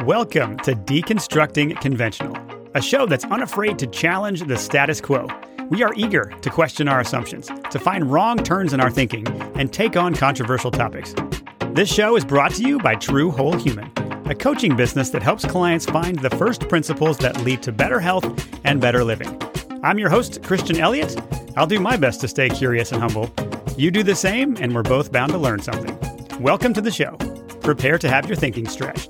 Welcome to Deconstructing Conventional, a show that's unafraid to challenge the status quo. We are eager to question our assumptions, to find wrong turns in our thinking, and take on controversial topics. This show is brought to you by True Whole Human, a coaching business that helps clients find the first principles that lead to better health and better living. I'm your host, Christian Elliott. I'll do my best to stay curious and humble. You do the same, and we're both bound to learn something. Welcome to the show. Prepare to have your thinking stretched.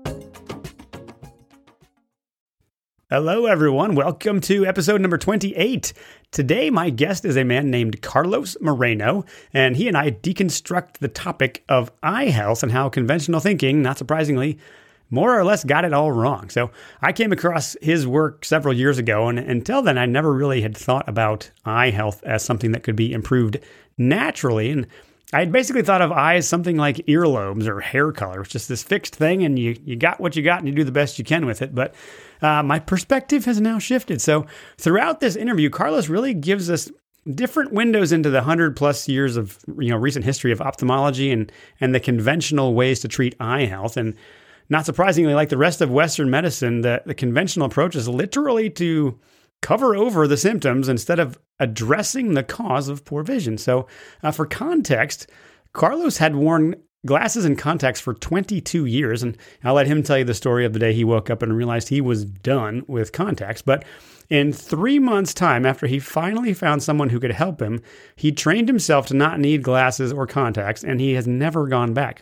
Hello, everyone. Welcome to episode number 28. Today, my guest is a man named Carlos Moreno, and he and I deconstruct the topic of eye health and how conventional thinking, not surprisingly, more or less got it all wrong. So I came across his work several years ago, and until then, I never really had thought about eye health as something that could be improved naturally. And I had basically thought of eye as something like earlobes or hair color. It's just this fixed thing, and you got what you got, and you do the best you can with it. But my perspective has now shifted. So throughout this interview, Carlos really gives us different windows into the 100+ years of recent history of ophthalmology and the conventional ways to treat eye health. And not surprisingly, like the rest of Western medicine, the conventional approach is literally to cover over the symptoms instead of addressing the cause of poor vision. So for context, Carlos had worn glasses and contacts for 22 years, and I'll let him tell you the story of the day he woke up and realized he was done with contacts. But in 3 months' time, after he finally found someone who could help him, he trained himself to not need glasses or contacts, and he has never gone back.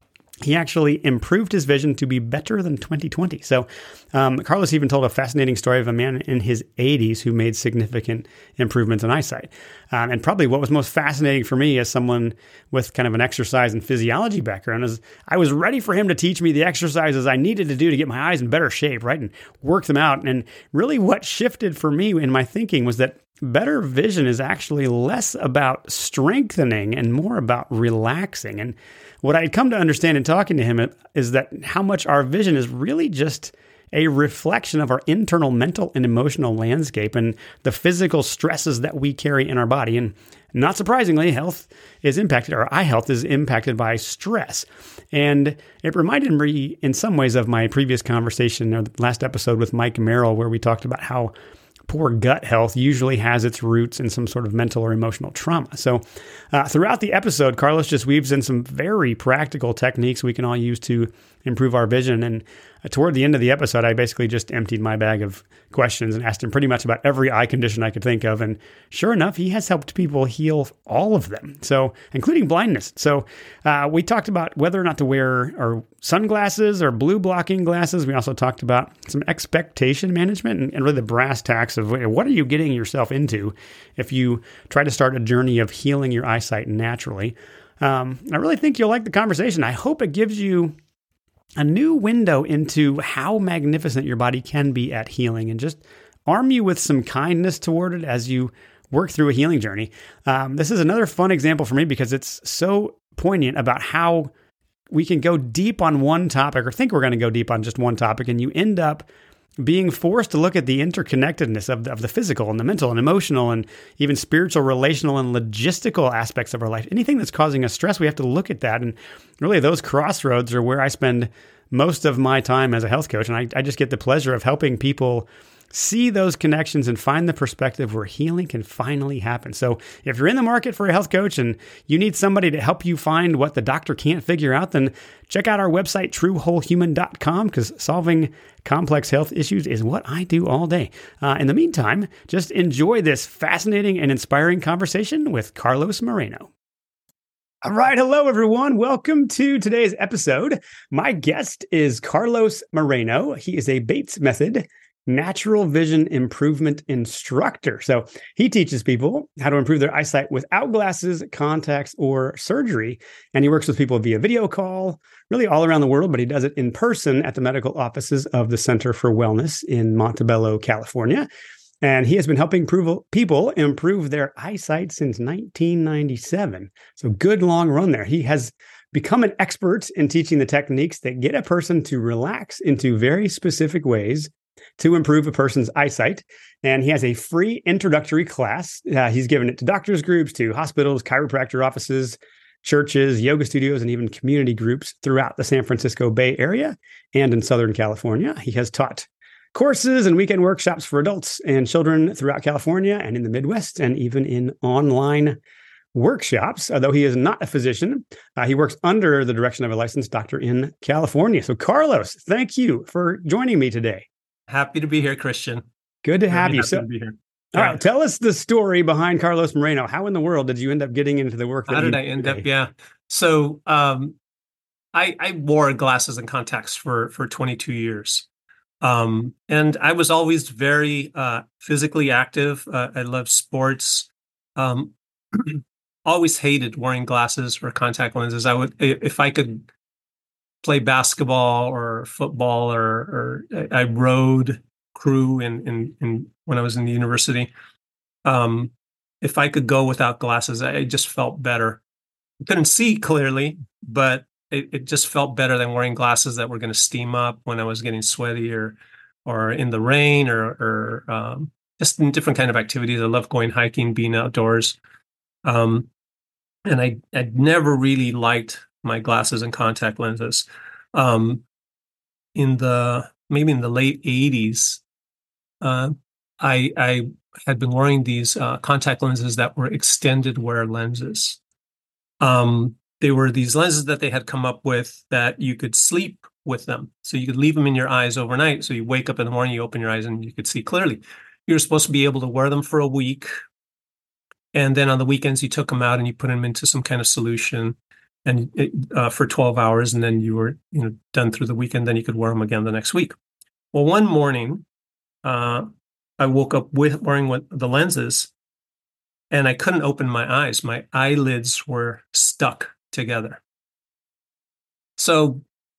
He actually improved his vision to be better than 20/20. So Carlos even told a fascinating story of a man in his 80s who made significant improvements in eyesight. And probably what was most fascinating for me as someone with kind of an exercise and physiology background is I was ready for him to teach me the exercises I needed to do to get my eyes in better shape, right? And work them out. And really what shifted for me in my thinking was that better vision is actually less about strengthening and more about relaxing. And what I had come to understand in talking to him is that how much our vision is really just a reflection of our internal mental and emotional landscape and the physical stresses that we carry in our body. And not surprisingly, health is impacted, or eye health is impacted by stress. And it reminded me in some ways of my previous conversation or the last episode with Mike Merrill, where we talked about how poor gut health usually has its roots in some sort of mental or emotional trauma. So throughout the episode, Carlos just weaves in some very practical techniques we can all use to improve our vision. And toward the end of the episode, I basically just emptied my bag of questions and asked him pretty much about every eye condition I could think of. And sure enough, he has helped people heal all of them, so including blindness. So we talked about whether or not to wear or sunglasses or blue blocking glasses. We also talked about some expectation management and really the brass tacks of what are you getting yourself into if you try to start a journey of healing your eyesight naturally. I really think you'll like the conversation. I hope it gives you a new window into how magnificent your body can be at healing and just arm you with some kindness toward it as you work through a healing journey. This is another fun example for me because it's so poignant about how we can go deep on one topic or think we're going to go deep on just one topic, and you end up being forced to look at the interconnectedness of the physical and the mental and emotional and even spiritual, relational, and logistical aspects of our life. Anything that's causing us stress, we have to look at that. And really those crossroads are where I spend most of my time as a health coach. And I just get the pleasure of helping people see those connections and find the perspective where healing can finally happen. So if you're in the market for a health coach and you need somebody to help you find what the doctor can't figure out, then check out our website, truewholehuman.com, because solving complex health issues is what I do all day. In the meantime, just enjoy this fascinating and inspiring conversation with Carlos Moreno. All right. Hello, everyone. Welcome to today's episode. My guest is Carlos Moreno. He is a Bates Method natural vision improvement instructor. So he teaches people how to improve their eyesight without glasses, contacts, or surgery. And he works with people via video call, really all around the world, but he does it in person at the medical offices of the Center for Wellness in Montebello, California. And he has been helping people improve their eyesight since 1997. So good long run there. He has become an expert in teaching the techniques that get a person to relax into very specific ways to improve a person's eyesight. And he has a free introductory class. He's given it to doctors groups, to hospitals, chiropractor offices, churches, yoga studios, and even community groups throughout the San Francisco Bay Area and in Southern California. He has taught courses and weekend workshops for adults and children throughout California and in the Midwest, and even in online workshops. Although he is not a physician, he works under the direction of a licensed doctor in California. So, Carlos, thank you for joining me today. Happy to be here, Christian. Good to have you. Happy to be here. All right, tell us the story behind Carlos Moreno. How in the world did you end up getting into the work that How you did do I end today? up? Yeah. So I wore glasses and contacts for 22 years. And I was always very physically active. I loved sports. Always hated wearing glasses or contact lenses. I would, if I could play basketball or football or I rode crew in when I was in the university. If I could go without glasses, I just felt better. I couldn't see clearly, but it just felt better than wearing glasses that were going to steam up when I was getting sweaty or in the rain or just in different kind of activities. I love going hiking, being outdoors. And I'd never really liked my glasses and contact lenses. Maybe in the late 80s, I had been wearing these contact lenses that were extended wear lenses. They were these lenses that they had come up with that you could sleep with them. So you could leave them in your eyes overnight. So you wake up in the morning, you open your eyes, and you could see clearly. You were supposed to be able to wear them for a week. And then on the weekends, you took them out and you put them into some kind of solution and for 12 hours. And then you were done through the weekend. Then you could wear them again the next week. Well, one morning, I woke up wearing the lenses, and I couldn't open my eyes. My eyelids were stuck together. So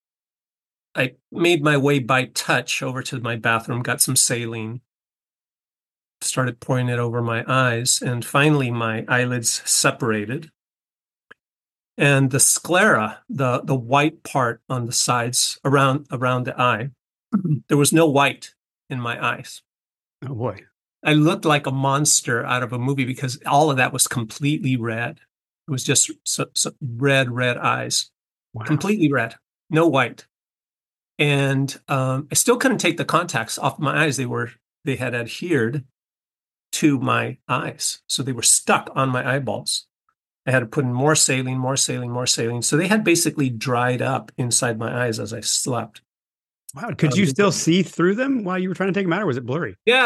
I made my way by touch over to my bathroom, got some saline, started pouring it over my eyes, and finally my eyelids separated. And the sclera, the white part on the sides around the eye, there was no white in my eyes. Oh boy. I looked like a monster out of a movie because all of that was completely red. It was just so red eyes. Wow. Completely red, no white. And I still couldn't take the contacts off my eyes. They had adhered to my eyes. So they were stuck on my eyeballs. I had to put in more saline. So they had basically dried up inside my eyes as I slept. Wow. Could you still see through them while you were trying to take them out, or was it blurry? Yeah.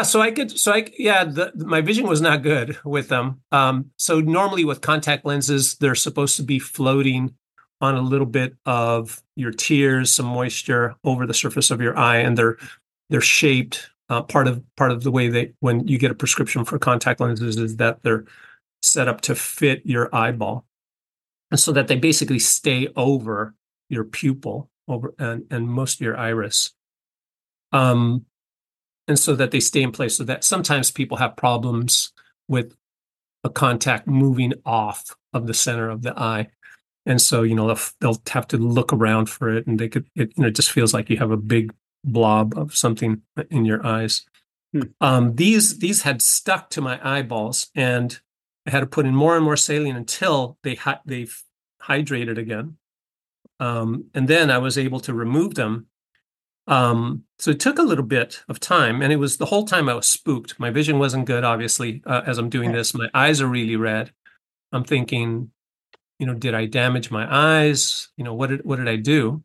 My vision was not good with them. So normally with contact lenses, they're supposed to be floating on a little bit of your tears, some moisture over the surface of your eye. And they're shaped. Part of the way when you get a prescription for contact lenses is that they're set up to fit your eyeball, and so that they basically stay over your pupil and most of your iris, and so that they stay in place. So that sometimes people have problems with a contact moving off of the center of the eye, and so they'll have to look around for it, and it just feels like you have a big blob of something in your eyes. These had stuck to my eyeballs, and I had to put in more and more saline until they hydrated again. And then I was able to remove them. So it took a little bit of time, and it was the whole time I was spooked. My vision wasn't good, obviously, as I'm doing this. My eyes are really red. I'm thinking, did I damage my eyes? What did I do?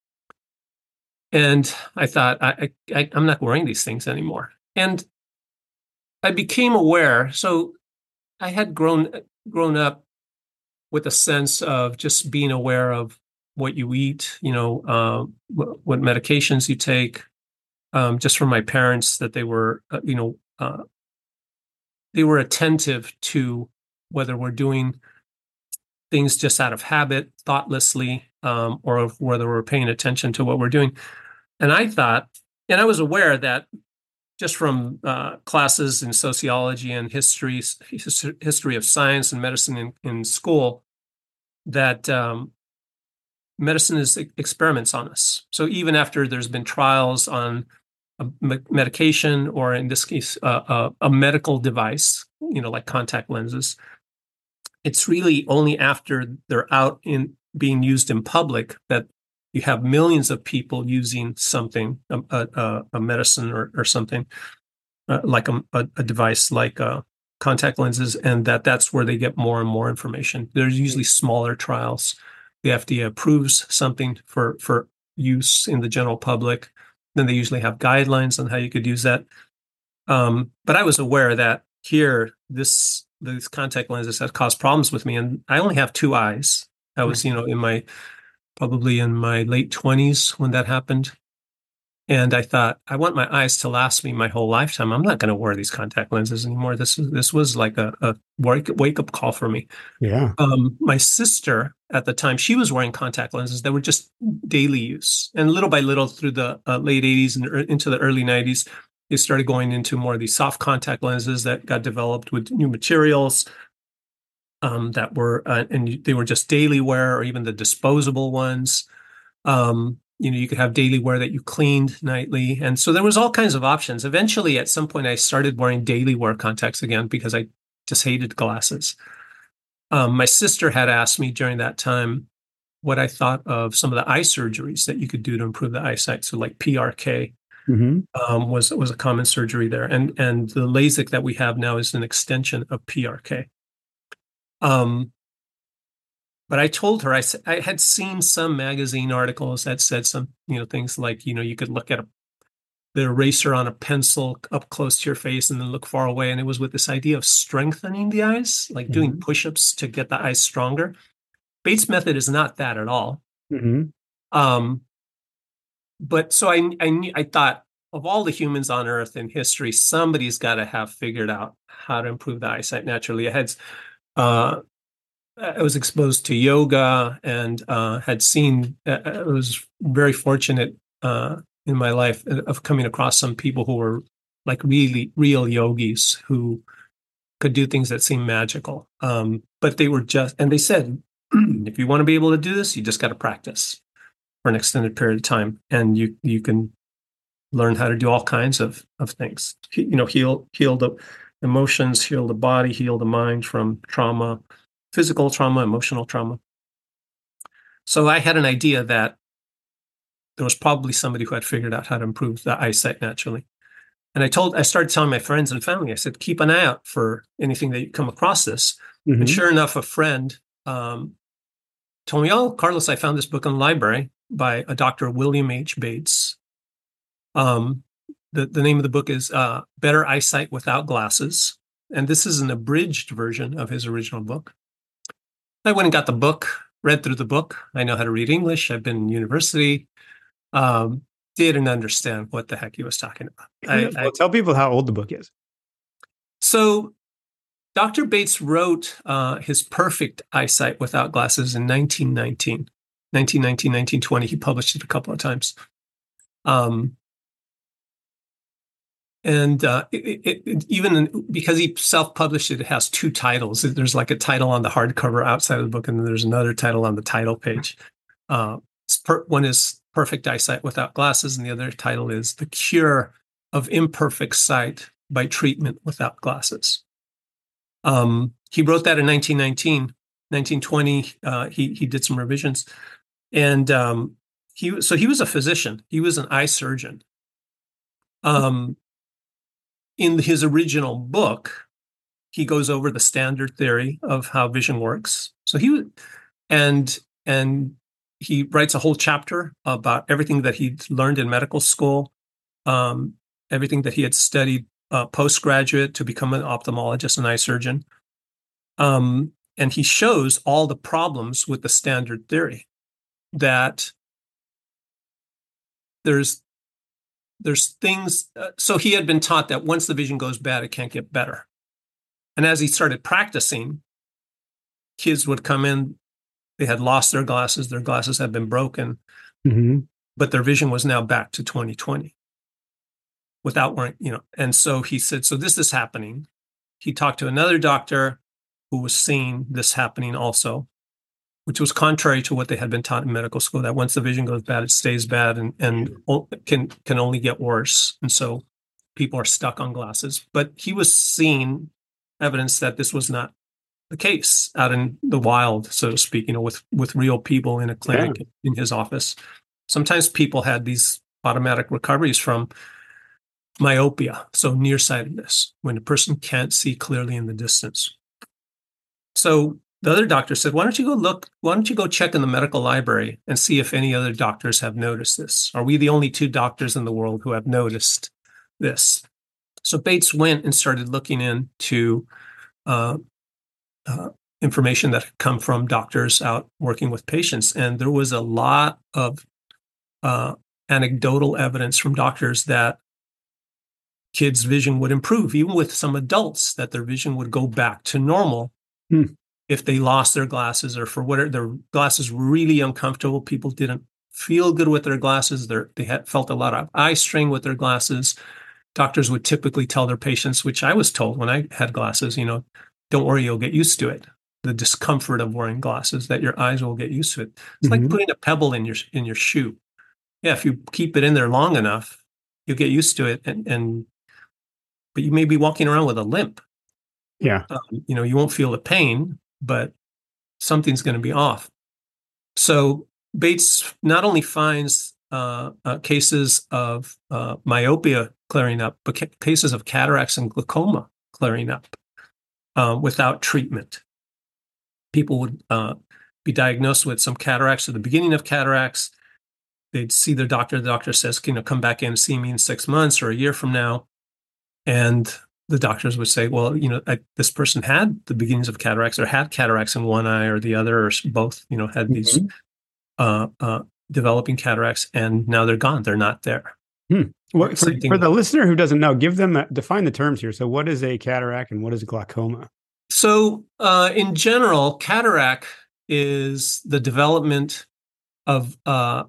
And I thought, I'm not wearing these things anymore. And I became aware. So I had grown up with a sense of just being aware of what you eat, what medications you take, just from my parents, that they were, they were attentive to whether we're doing things just out of habit, thoughtlessly, or whether we're paying attention to what we're doing. And I thought, and I was aware that just from classes in sociology and history of science and medicine in school, that medicine is experiments on us. So even after there's been trials on a medication, or in this case, a medical device, like contact lenses, it's really only after they're out in being used in public that you have millions of people using something, a medicine or something like a device like contact lenses, and that's where they get more and more information. There's usually smaller trials. The FDA approves something for use in the general public. Then they usually have guidelines on how you could use that. But I was aware that here, these contact lenses have caused problems with me, and I only have two eyes. I was, probably in my late 20s when that happened. And I thought, I want my eyes to last me my whole lifetime. I'm not going to wear these contact lenses anymore. This was like a wake up call for me. Yeah. My sister at the time, she was wearing contact lenses that were just daily use. And little by little through the late 80s and into the early 90s, they started going into more of these soft contact lenses that got developed with new materials that were, and they were just daily wear, or even the disposable ones. You could have daily wear that you cleaned nightly. And so there was all kinds of options. Eventually, at some point, I started wearing daily wear contacts again because I just hated glasses. My sister had asked me during that time what I thought of some of the eye surgeries that you could do to improve the eyesight. So like PRK was a common surgery there. And the LASIK that we have now is an extension of PRK. But I told her, I had seen some magazine articles that said some, things like, you could look at the eraser on a pencil up close to your face and then look far away. And it was with this idea of strengthening the eyes, like doing push-ups to get the eyes stronger. Bates' method is not that at all. But so I thought, of all the humans on Earth in history, somebody's got to have figured out how to improve the eyesight naturally. I was exposed to yoga and had seen, I was very fortunate in my life of coming across some people who were like really real yogis who could do things that seemed magical. But they were and they said, if you want to be able to do this, you just got to practice for an extended period of time. And you can learn how to do all kinds of things, heal the emotions, heal the body, heal the mind from trauma, physical trauma, emotional trauma. So I had an idea that there was probably somebody who had figured out how to improve the eyesight naturally. And I started telling my friends and family, I said, keep an eye out for anything that you come across this. And sure enough, a friend told me, oh, Carlos, I found this book in the library by a Dr. William H. Bates. The name of the book is Better Eyesight Without Glasses. And this is an abridged version of his original book. I went and got the book, read through the book. I know how to read English. I've been in university. Didn't understand what the heck he was talking about. Well, tell people how old the book is. So Dr. Bates wrote his Perfect Eyesight Without Glasses in 1919. 1920. He published it a couple of times. And even because he self-published it, it has two titles. There's like a title on the hardcover outside of the book, and then there's another title on the title page. One is Perfect Eyesight Without Glasses, and the other title is The Cure of Imperfect Sight by Treatment Without Glasses. He wrote that in 1919. 1920, he did some revisions. And he was a physician. He was an eye surgeon. In his original book, he goes over the standard theory of how vision works. So and he writes a whole chapter about everything that he'd learned in medical school, everything that he had studied postgraduate to become an ophthalmologist and eye surgeon. And he shows all the problems with the standard theory, that there's things. So he had been taught that once the vision goes bad, it can't get better. And as he started practicing, kids would come in, they had lost their glasses had been broken, but their vision was now back to 20/20 without wearing, And so he said, so this is happening. He talked to another doctor who was seeing this happening also, which was contrary to what they had been taught in medical school, that once the vision goes bad, it stays bad and can only get worse. And so people are stuck on glasses. But he was seeing evidence that this was not the case out in the wild, so to speak, with real people in a clinic in his office. Sometimes people had these automatic recoveries from myopia, so nearsightedness, when a person can't see clearly in the distance. So the other doctor said, why don't you go check in the medical library and see if any other doctors have noticed this? Are we the only 2 doctors in the world who have noticed this? So Bates went and started looking into information that had come from doctors out working with patients. And there was a lot of anecdotal evidence from doctors that kids' vision would improve, even with some adults, that their vision would go back to normal if they lost their glasses, or for whatever, their glasses were really uncomfortable. People didn't feel good with their glasses. They had felt a lot of eye strain with their glasses. Doctors would typically tell their patients, which I was told when I had glasses, don't worry, you'll get used to it. The discomfort of wearing glasses, that your eyes will get used to it. It's like putting a pebble in your shoe. Yeah, if you keep it in there long enough, you'll get used to it, but you may be walking around with a limp. Yeah. You won't feel the pain, but something's going to be off. So Bates not only finds cases of myopia clearing up, but cases of cataracts and glaucoma clearing up without treatment. People would be diagnosed with some cataracts at the beginning of cataracts. They'd see their doctor. The doctor says, come back in and see me in 6 months or a year from now. And the doctors would say, well, this person had the beginnings of cataracts, or had cataracts in one eye or the other, or both, had these developing cataracts, and now they're gone. They're not there. Well, for the listener who doesn't know, define the terms here. So what is a cataract and what is glaucoma? So in general, cataract is the development of a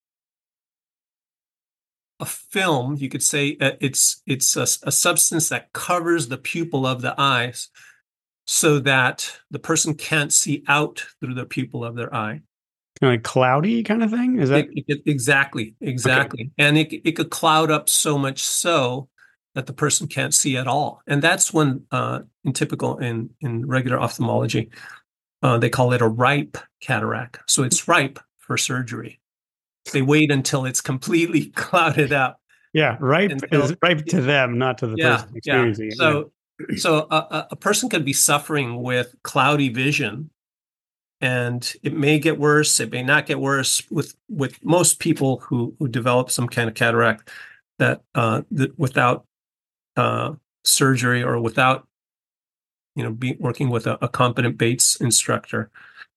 film. You could say it's a substance that covers the pupil of the eyes so that the person can't see out through the pupil of their eye. Kind of like cloudy kind of thing? Is that exactly? Okay. And it could cloud up so much so that the person can't see at all. And that's when, in regular ophthalmology, they call it a ripe cataract. So it's ripe for surgery. They wait until it's completely clouded up. Yeah, ripe is ripe to them, not to the person experiencing it. So a person could be suffering with cloudy vision, and it may get worse. It may not get worse. With most people who develop some kind of cataract, that without surgery, or without working with a competent Bates instructor,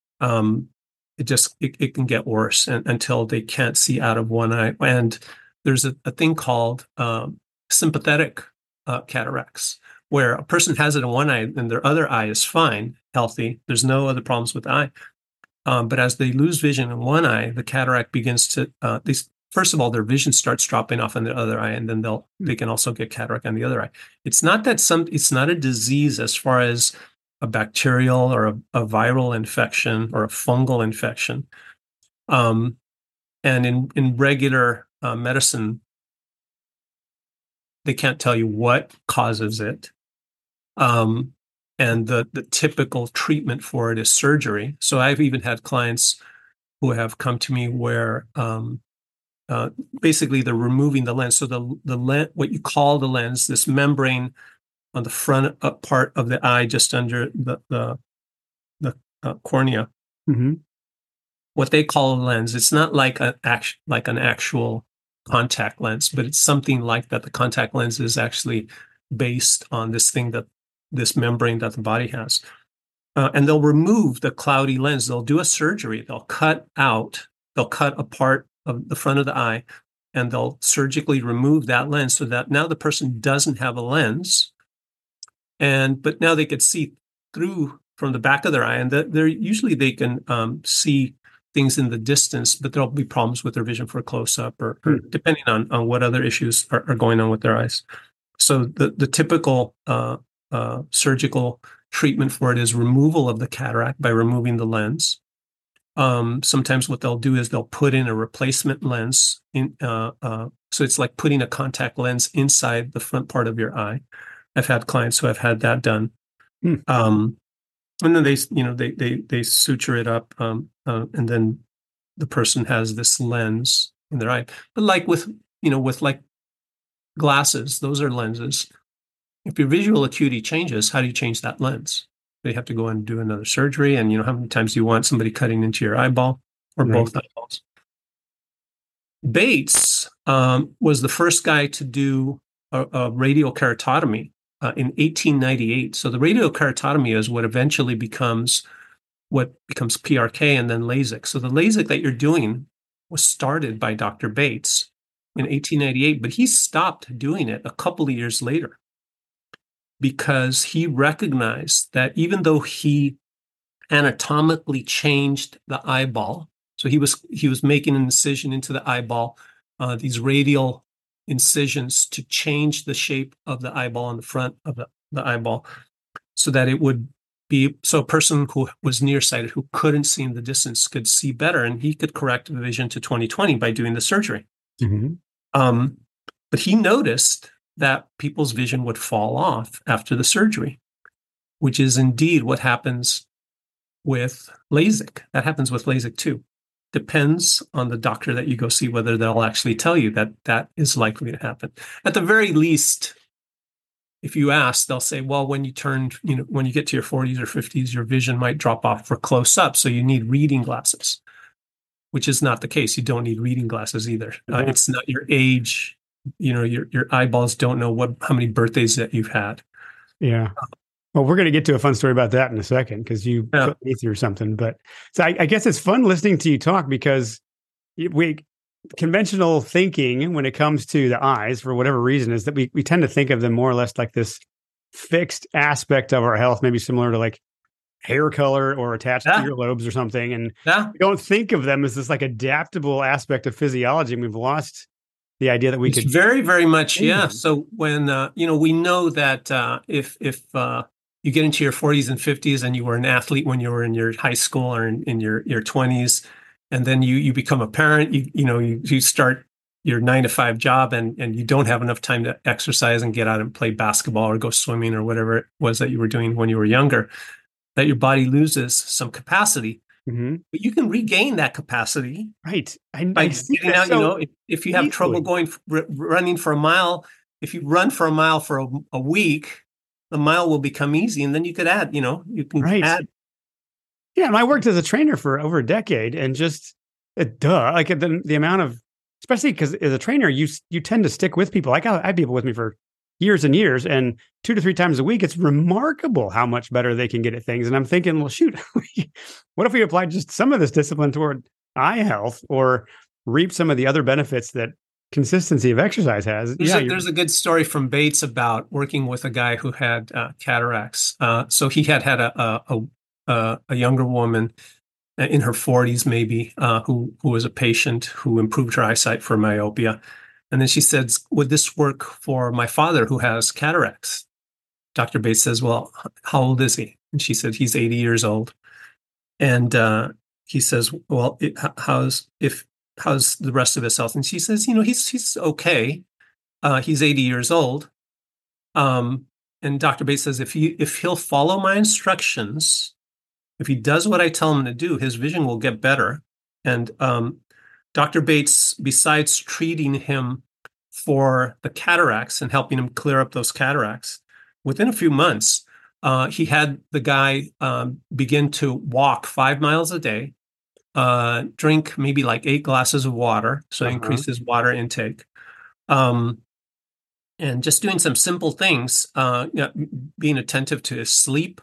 it can get worse until they can't see out of one eye. And there's a thing called sympathetic cataracts, where a person has it in one eye and their other eye is fine, healthy. There's no other problems with the eye. But as they lose vision in one eye, the cataract begins to, first of all, their vision starts dropping off in the other eye, and then they can also get cataract on the other eye. It's not a disease as far as a bacterial or a viral infection or a fungal infection. And in regular medicine, they can't tell you what causes it. And the typical treatment for it is surgery. So I've even had clients who have come to me where basically they're removing the lens. So the lens, what you call the lens, this membrane on the front part of the eye, just under the cornea, what they call a lens. It's not like an actual contact lens, but it's something like that. The contact lens is actually based on this membrane that the body has. And they'll remove the cloudy lens. They'll do a surgery. They'll cut a part of the front of the eye, and they'll surgically remove that lens so that now the person doesn't have a lens. But now they could see through from the back of their eye, and they can see things in the distance, but there'll be problems with their vision for close-up or depending on what other issues are going on with their eyes. So the typical surgical treatment for it is removal of the cataract by removing the lens. Sometimes what they'll do is they'll put in a replacement lens so it's like putting a contact lens inside the front part of your eye. I've had clients who have had that done. And then they suture it up, and then the person has this lens in their eye. But like with like glasses, those are lenses. If your visual acuity changes, how do you change that lens? They have to go and do another surgery. And how many times do you want somebody cutting into your eyeball or Right. both eyeballs? Bates was the first guy to do a radial keratotomy in 1898. So the radial keratotomy is what eventually becomes PRK and then LASIK. So the LASIK that you're doing was started by Dr. Bates in 1898, but he stopped doing it a couple of years later because he recognized that even though he anatomically changed the eyeball, so he was making an incision into the eyeball, these radial incisions to change the shape of the eyeball on the front of the eyeball so that it would be, so a person who was nearsighted, who couldn't see in the distance, could see better, and he could correct the vision to 20/20 by doing the surgery. Mm-hmm. But he noticed that people's vision would fall off after the surgery, which is indeed what happens with LASIK. That happens with LASIK too. Depends on the doctor that you go see whether they'll actually tell you that that is likely to happen. At the very least, if you ask, they'll say, well, when you get to your 40s or 50s, your vision might drop off for close up, so you need reading glasses, which is not the case. You don't need reading glasses either. It's not your age. Your eyeballs don't know how many birthdays that you've had. Yeah. Well, we're going to get to a fun story about that in a second because you put me through something. But so I guess it's fun listening to you talk because conventional thinking when it comes to the eyes, for whatever reason, is that we tend to think of them more or less like this fixed aspect of our health, maybe similar to like hair color or attached to your lobes or something. And we don't think of them as this like adaptable aspect of physiology. And we've lost the idea that we could very, very much. Yeah. So when, we know that if you get into your 40s and 50s and you were an athlete when you were in your high school or in your 20s, and then you become a parent, you start your 9-to-5 job and you don't have enough time to exercise and get out and play basketball or go swimming or whatever it was that you were doing when you were younger, that your body loses some capacity. Mm-hmm. But you can regain that capacity, right? By getting out. If you have trouble running for a mile, if you run for a mile for a week, the mile will become easy, and then you could add. You can add. Yeah, and I worked as a trainer for over a decade, and just like the amount of, especially because as a trainer, you tend to stick with people. I had people with me for years and years, and 2 to 3 times a week. It's remarkable how much better they can get at things. And I'm thinking, well, shoot, what if we applied just some of this discipline toward eye health or reap some of the other benefits that consistency of exercise has? There's a good story from Bates about working with a guy who had cataracts. So he had a younger woman in her 40s, maybe, who was a patient who improved her eyesight for myopia. And then she said, would this work for my father who has cataracts? Dr. Bates says, well, how old is he? And she said, he's 80 years old. And he says, well, how's the rest of his health? And she says, he's okay. He's 80 years old. And Dr. Bates says, if he'll follow my instructions, if he does what I tell him to do, his vision will get better. And Dr. Bates, besides treating him for the cataracts and helping him clear up those cataracts, within a few months, he had the guy begin to walk 5 miles a day, drink maybe like 8 glasses of water, so increase his water intake, and just doing some simple things, being attentive to his sleep.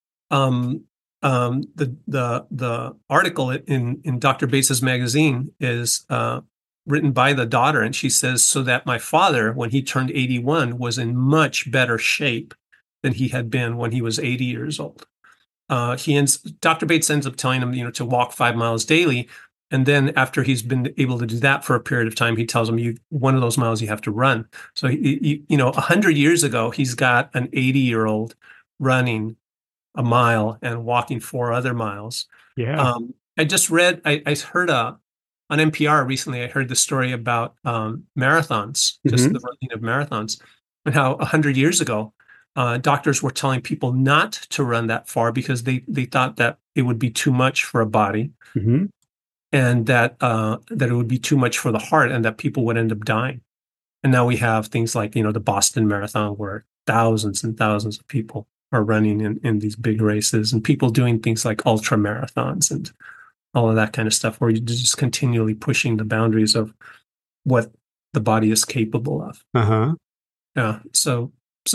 The article in Dr. Bates's magazine is written by the daughter, and she says, so that my father, when he turned 81, was in much better shape than he had been when he was 80 years old. Dr. Bates ends up telling him, to walk 5 miles daily. And then after he's been able to do that for a period of time, he tells him, one of those miles you have to run. So, 100 years ago, he's got an 80-year-old running a mile and walking 4 other miles. Yeah. I just read, I heard on NPR recently, I heard the story about marathons, just the running of marathons, and how 100 years ago, doctors were telling people not to run that far because they thought that it would be too much for a body, Mm-hmm. and that it would be too much for the heart, and that people would end up dying. And now we have things like, the Boston Marathon, where thousands and thousands of people are running in these big races, and people doing things like ultra marathons and all of that kind of stuff, where you're just continually pushing the boundaries of what the body is capable of. Uh-huh. Yeah. So,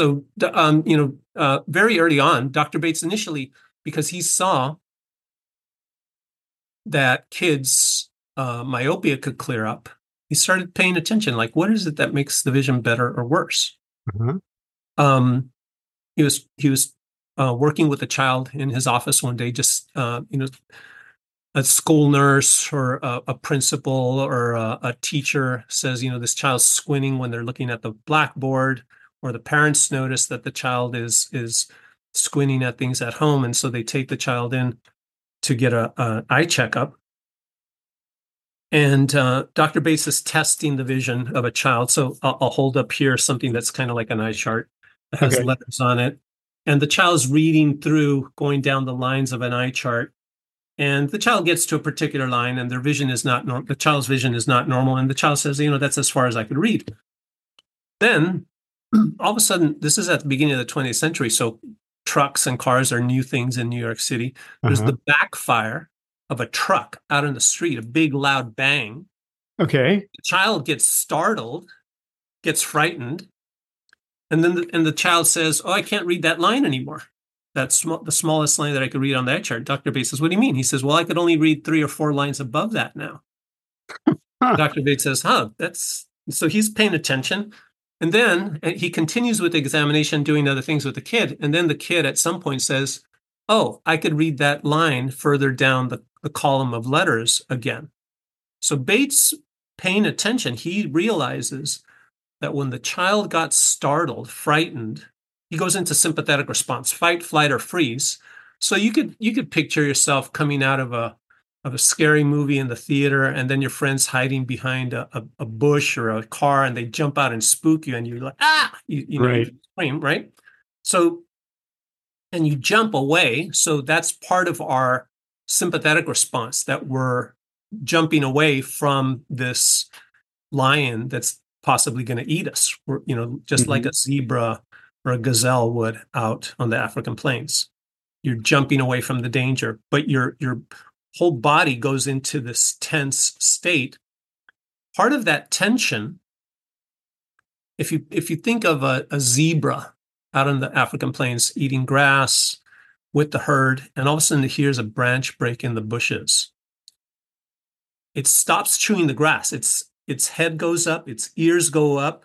very early on, Dr. Bates initially, because he saw that kids' myopia could clear up, he started paying attention. Like, what is it that makes the vision better or worse? Uh-huh. He was working with a child in his office one day, just a school nurse or a principal or a teacher says, this child's squinting when they're looking at the blackboard, or the parents notice that the child is squinting at things at home, and so they take the child in to get a eye checkup. And Dr. Bates is testing the vision of a child. So I'll hold up here something that's kind of like an eye chart that has letters on it. And the child's reading through, going down the lines of an eye chart. And the child gets to a particular line, and their vision is not normal. The child's vision is not normal. And the child says, that's as far as I could read. Then all of a sudden, this is at the beginning of the 20th century. So trucks and cars are new things in New York City. There's the backfire of a truck out in the street, a big loud bang. Okay. The child gets startled, gets frightened, and then the child says, "Oh, I can't read that line anymore. That's the smallest line that I could read on that chart." Dr. Bates says, "What do you mean?" He says, "Well, I could only read 3 or 4 lines above that now." Dr. Bates says, that's..." So he's paying attention. And then he continues with the examination, doing other things with the kid. And then the kid at some point says, "Oh, I could read that line further down the column of letters again." So Bates, paying attention, he realizes that when the child got startled, frightened, he goes into sympathetic response, fight, flight, or freeze. So you could picture yourself coming out of a scary movie in the theater, and then your friends hiding behind a bush or a car, and they jump out and spook you, and you're like, you scream, right? So, and you jump away. So that's part of our sympathetic response, that we're jumping away from this lion that's possibly going to eat us. We're, just like a zebra or a gazelle would out on the African plains. You're jumping away from the danger, but your whole body goes into this tense state. Part of that tension, if you think of a zebra out on the African plains eating grass with the herd, and all of a sudden it hears a branch break in the bushes, it stops chewing the grass. Its head goes up, its ears go up.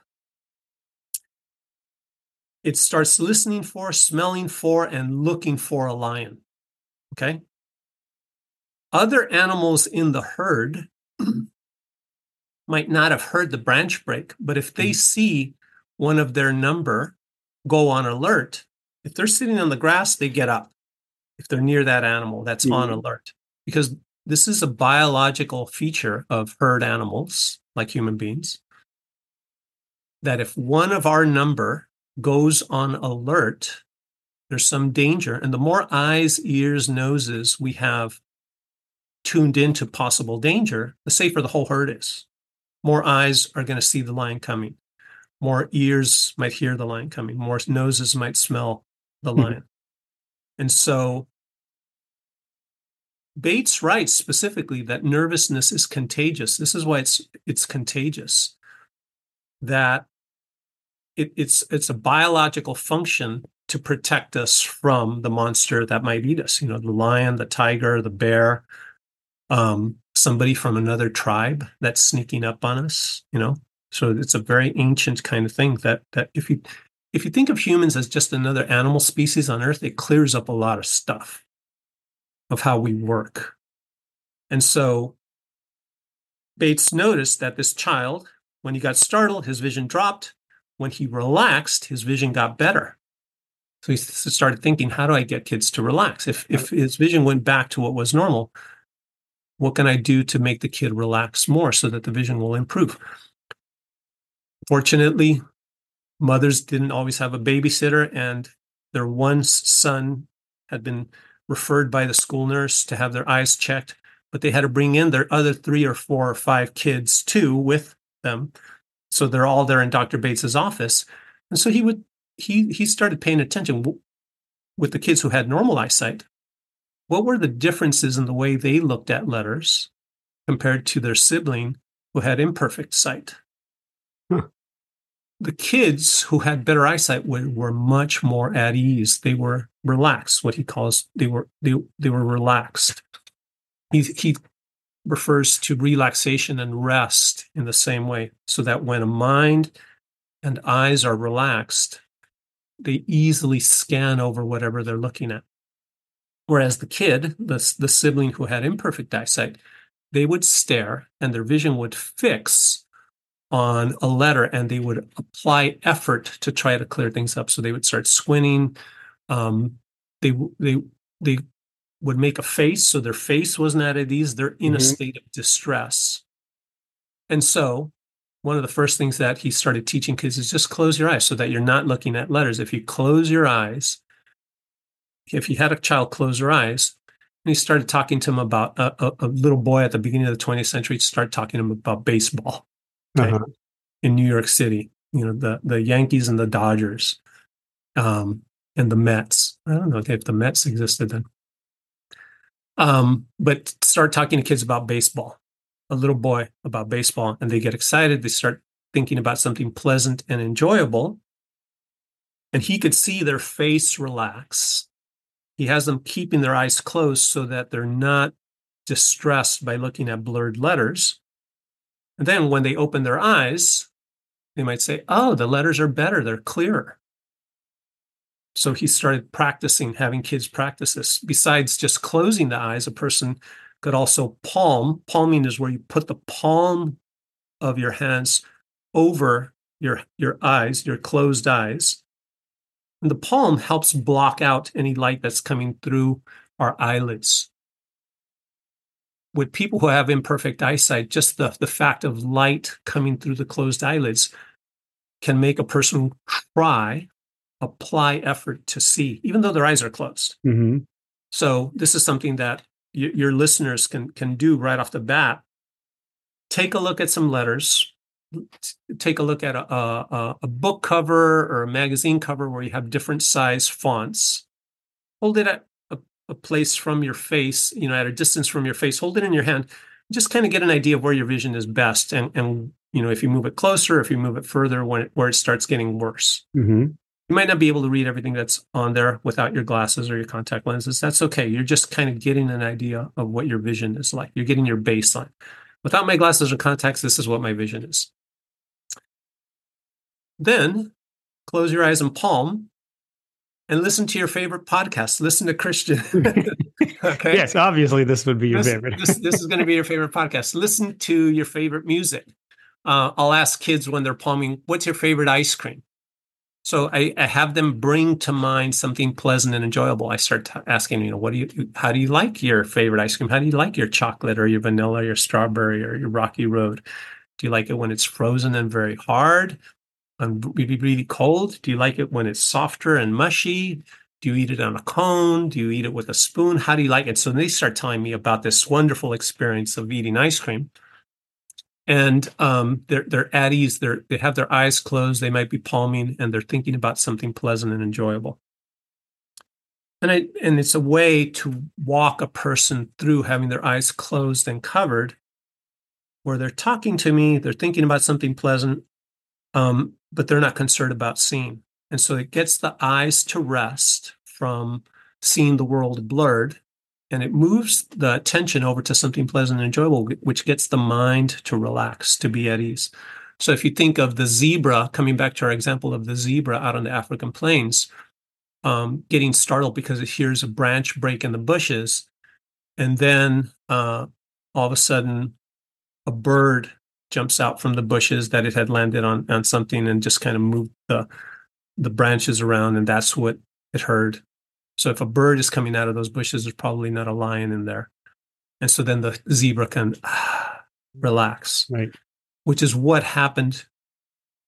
It starts listening for, smelling for, and looking for a lion. Okay? Other animals in the herd might not have heard the branch break, but if they see one of their number go on alert, if they're sitting on the grass, they get up. If they're near that animal that's on alert, because this is a biological feature of herd animals, like human beings, that if one of our number goes on alert, there's some danger. And the more eyes, ears, noses we have tuned into possible danger, the safer the whole herd is. More eyes are going to see the lion coming. More ears might hear the lion coming. More noses might smell the lion. And so Bates writes specifically that nervousness is contagious. This is why it's contagious. That it's a biological function to protect us from the monster that might eat us. The lion, the tiger, the bear, somebody from another tribe that's sneaking up on us. So it's a very ancient kind of thing that if you think of humans as just another animal species on Earth, it clears up a lot of stuff of how we work. And so Bates noticed that this child, when he got startled, his vision dropped. When he relaxed, his vision got better. So he started thinking, how do I get kids to relax? If his vision went back to what was normal, what can I do to make the kid relax more so that the vision will improve? Fortunately, Mothers didn't always have a babysitter, and their one son had been referred by the school nurse to have their eyes checked, but they had to bring in their other 3 or 4 or 5 kids too with them. So they're all there in Dr. Bates's office. And so he started paying attention with the kids who had normal eyesight. What were the differences in the way they looked at letters compared to their sibling who had imperfect sight? Huh. The kids who had better eyesight were much more at ease. They were relaxed. What he calls they were relaxed. He refers to relaxation and rest in the same way, so that when a mind and eyes are relaxed, they easily scan over whatever they're looking at. Whereas the kid, the sibling who had imperfect eyesight, they would stare and their vision would fix on a letter, and they would apply effort to try to clear things up. So they would start squinting. They would make a face, so their face wasn't at ease. They're in a state of distress. And so one of the first things that he started teaching kids is just close your eyes so that you're not looking at letters. If you close your eyes, if you had a child close their eyes, and he started talking to him about a little boy at the beginning of the 20th century, started talking to him about baseball. Okay. In New York City, the Yankees and the Dodgers, and the Mets. I don't know if the Mets existed then. But start talking to kids about baseball, a little boy about baseball, and they get excited. They start thinking about something pleasant and enjoyable. And he could see their face relax. He has them keeping their eyes closed so that they're not distressed by looking at blurred letters. And then when they open their eyes, they might say, oh, the letters are better. They're clearer. So he started practicing, having kids practice this. Besides just closing the eyes, a person could also palm. Palming is where you put the palm of your hands over your eyes, your closed eyes. And the palm helps block out any light that's coming through our eyelids. With people who have imperfect eyesight, just the fact of light coming through the closed eyelids can make a person apply effort to see, even though their eyes are closed. Mm-hmm. So this is something that your listeners can do right off the bat. Take a look at some letters. Take a look at a book cover or a magazine cover where you have different size fonts. Hold it at a place from your face, at a distance from your face. Hold it in your hand. Just kind of get an idea of where your vision is best. And if you move it closer, if you move it further, where it starts getting worse. Mm-hmm. You might not be able to read everything that's on there without your glasses or your contact lenses. That's okay. You're just kind of getting an idea of what your vision is like. You're getting your baseline. Without my glasses or contacts, this is what my vision is. Then close your eyes and palm and listen to your favorite podcast. Listen to Christian. Okay. Yes, obviously this would be your favorite. this is going to be your favorite podcast. Listen to your favorite music. I'll ask kids when they're palming, what's your favorite ice cream? So I have them bring to mind something pleasant and enjoyable. I start asking, how do you like your favorite ice cream? How do you like your chocolate or your vanilla, or your strawberry or your Rocky Road? Do you like it when it's frozen and very hard and really, really cold? Do you like it when it's softer and mushy? Do you eat it on a cone? Do you eat it with a spoon? How do you like it? So they start telling me about this wonderful experience of eating ice cream. And they're at ease. They have their eyes closed. They might be palming, and they're thinking about something pleasant and enjoyable. And it's a way to walk a person through having their eyes closed and covered, where they're talking to me, they're thinking about something pleasant, but they're not concerned about seeing. And so it gets the eyes to rest from seeing the world blurred. And it moves the attention over to something pleasant and enjoyable, which gets the mind to relax, to be at ease. So if you think of the zebra, coming back to our example of the zebra out on the African plains, getting startled because it hears a branch break in the bushes, and then all of a sudden a bird jumps out from the bushes that it had landed on something and just kind of moved the branches around, and that's what it heard. So if a bird is coming out of those bushes, there's probably not a lion in there. And so then the zebra can relax, right? Which is what happened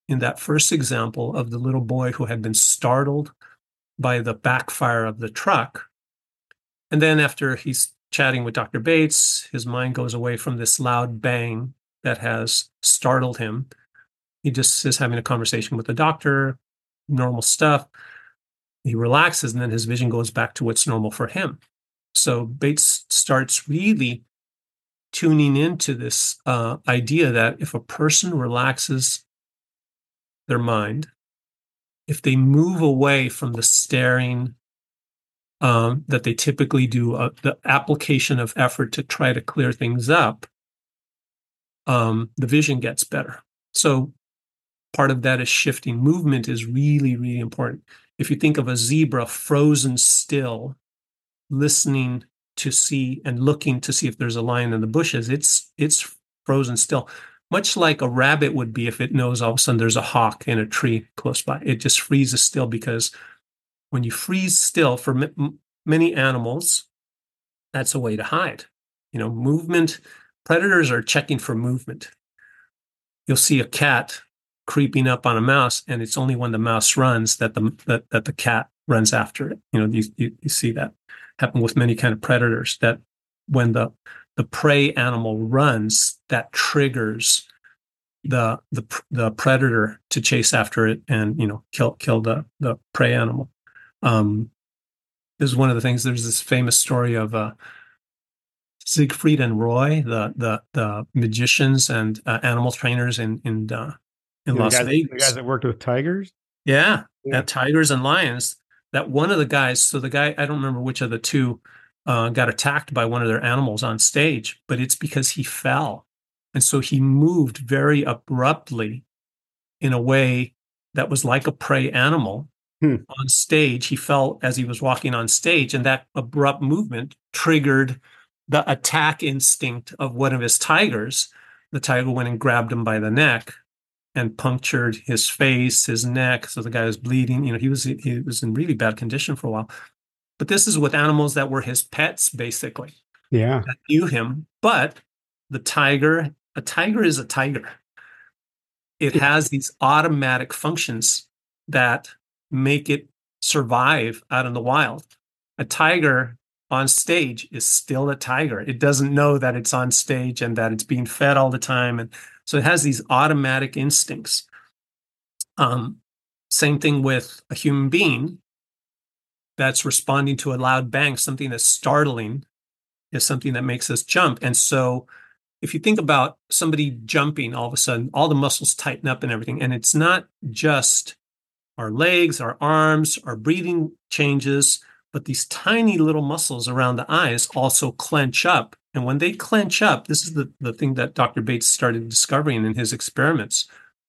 in that first example of the little boy who had been startled by the backfire of the truck. And then after he's chatting with Dr. Bates, his mind goes away from this loud bang that has startled him. He just is having a conversation with the doctor, normal stuff. He relaxes, and then his vision goes back to what's normal for him. So Bates starts really tuning into this idea that if a person relaxes their mind, if they move away from the staring that they typically do, the application of effort to try to clear things up, the vision gets better. So part of that is shifting. Movement is really, really important. If you think of a zebra frozen still, listening to see and looking to see if there's a lion in the bushes, it's frozen still, much like a rabbit would be if it knows all of a sudden there's a hawk in a tree close by. It just freezes still, because when you freeze still, for many animals, that's a way to hide. Movement, predators are checking for movement. You'll see a cat creeping up on a mouse, and it's only when the mouse runs that the cat runs after it. You see that happen with many kind of predators, that when the prey animal runs, that triggers the predator to chase after it and kill the prey animal. This is one of the things. There's this famous story of Siegfried and Roy, the magicians and animal trainers in Las Vegas. The guys that worked with tigers? Yeah. Tigers and lions. That one of the guys, so the guy, I don't remember which of the two, got attacked by one of their animals on stage, but it's because he fell. And so he moved very abruptly in a way that was like a prey animal on stage. He fell as he was walking on stage, and that abrupt movement triggered the attack instinct of one of his tigers. The tiger went and grabbed him by the neck and punctured his face, his neck. So the guy was bleeding. He was in really bad condition for a while. But this is with animals that were his pets, basically. Yeah. That knew him. But a tiger is a tiger. It has these automatic functions that make it survive out in the wild. A tiger on stage is still a tiger. It doesn't know that it's on stage and that it's being fed all the time. And so it has these automatic instincts. Same thing with a human being that's responding to a loud bang. Something that's startling is something that makes us jump. And so if you think about somebody jumping, all of a sudden, all the muscles tighten up and everything. And it's not just our legs, our arms, our breathing changes, but these tiny little muscles around the eyes also clench up. And when they clench up, this is the thing that Dr. Bates started discovering in his experiments,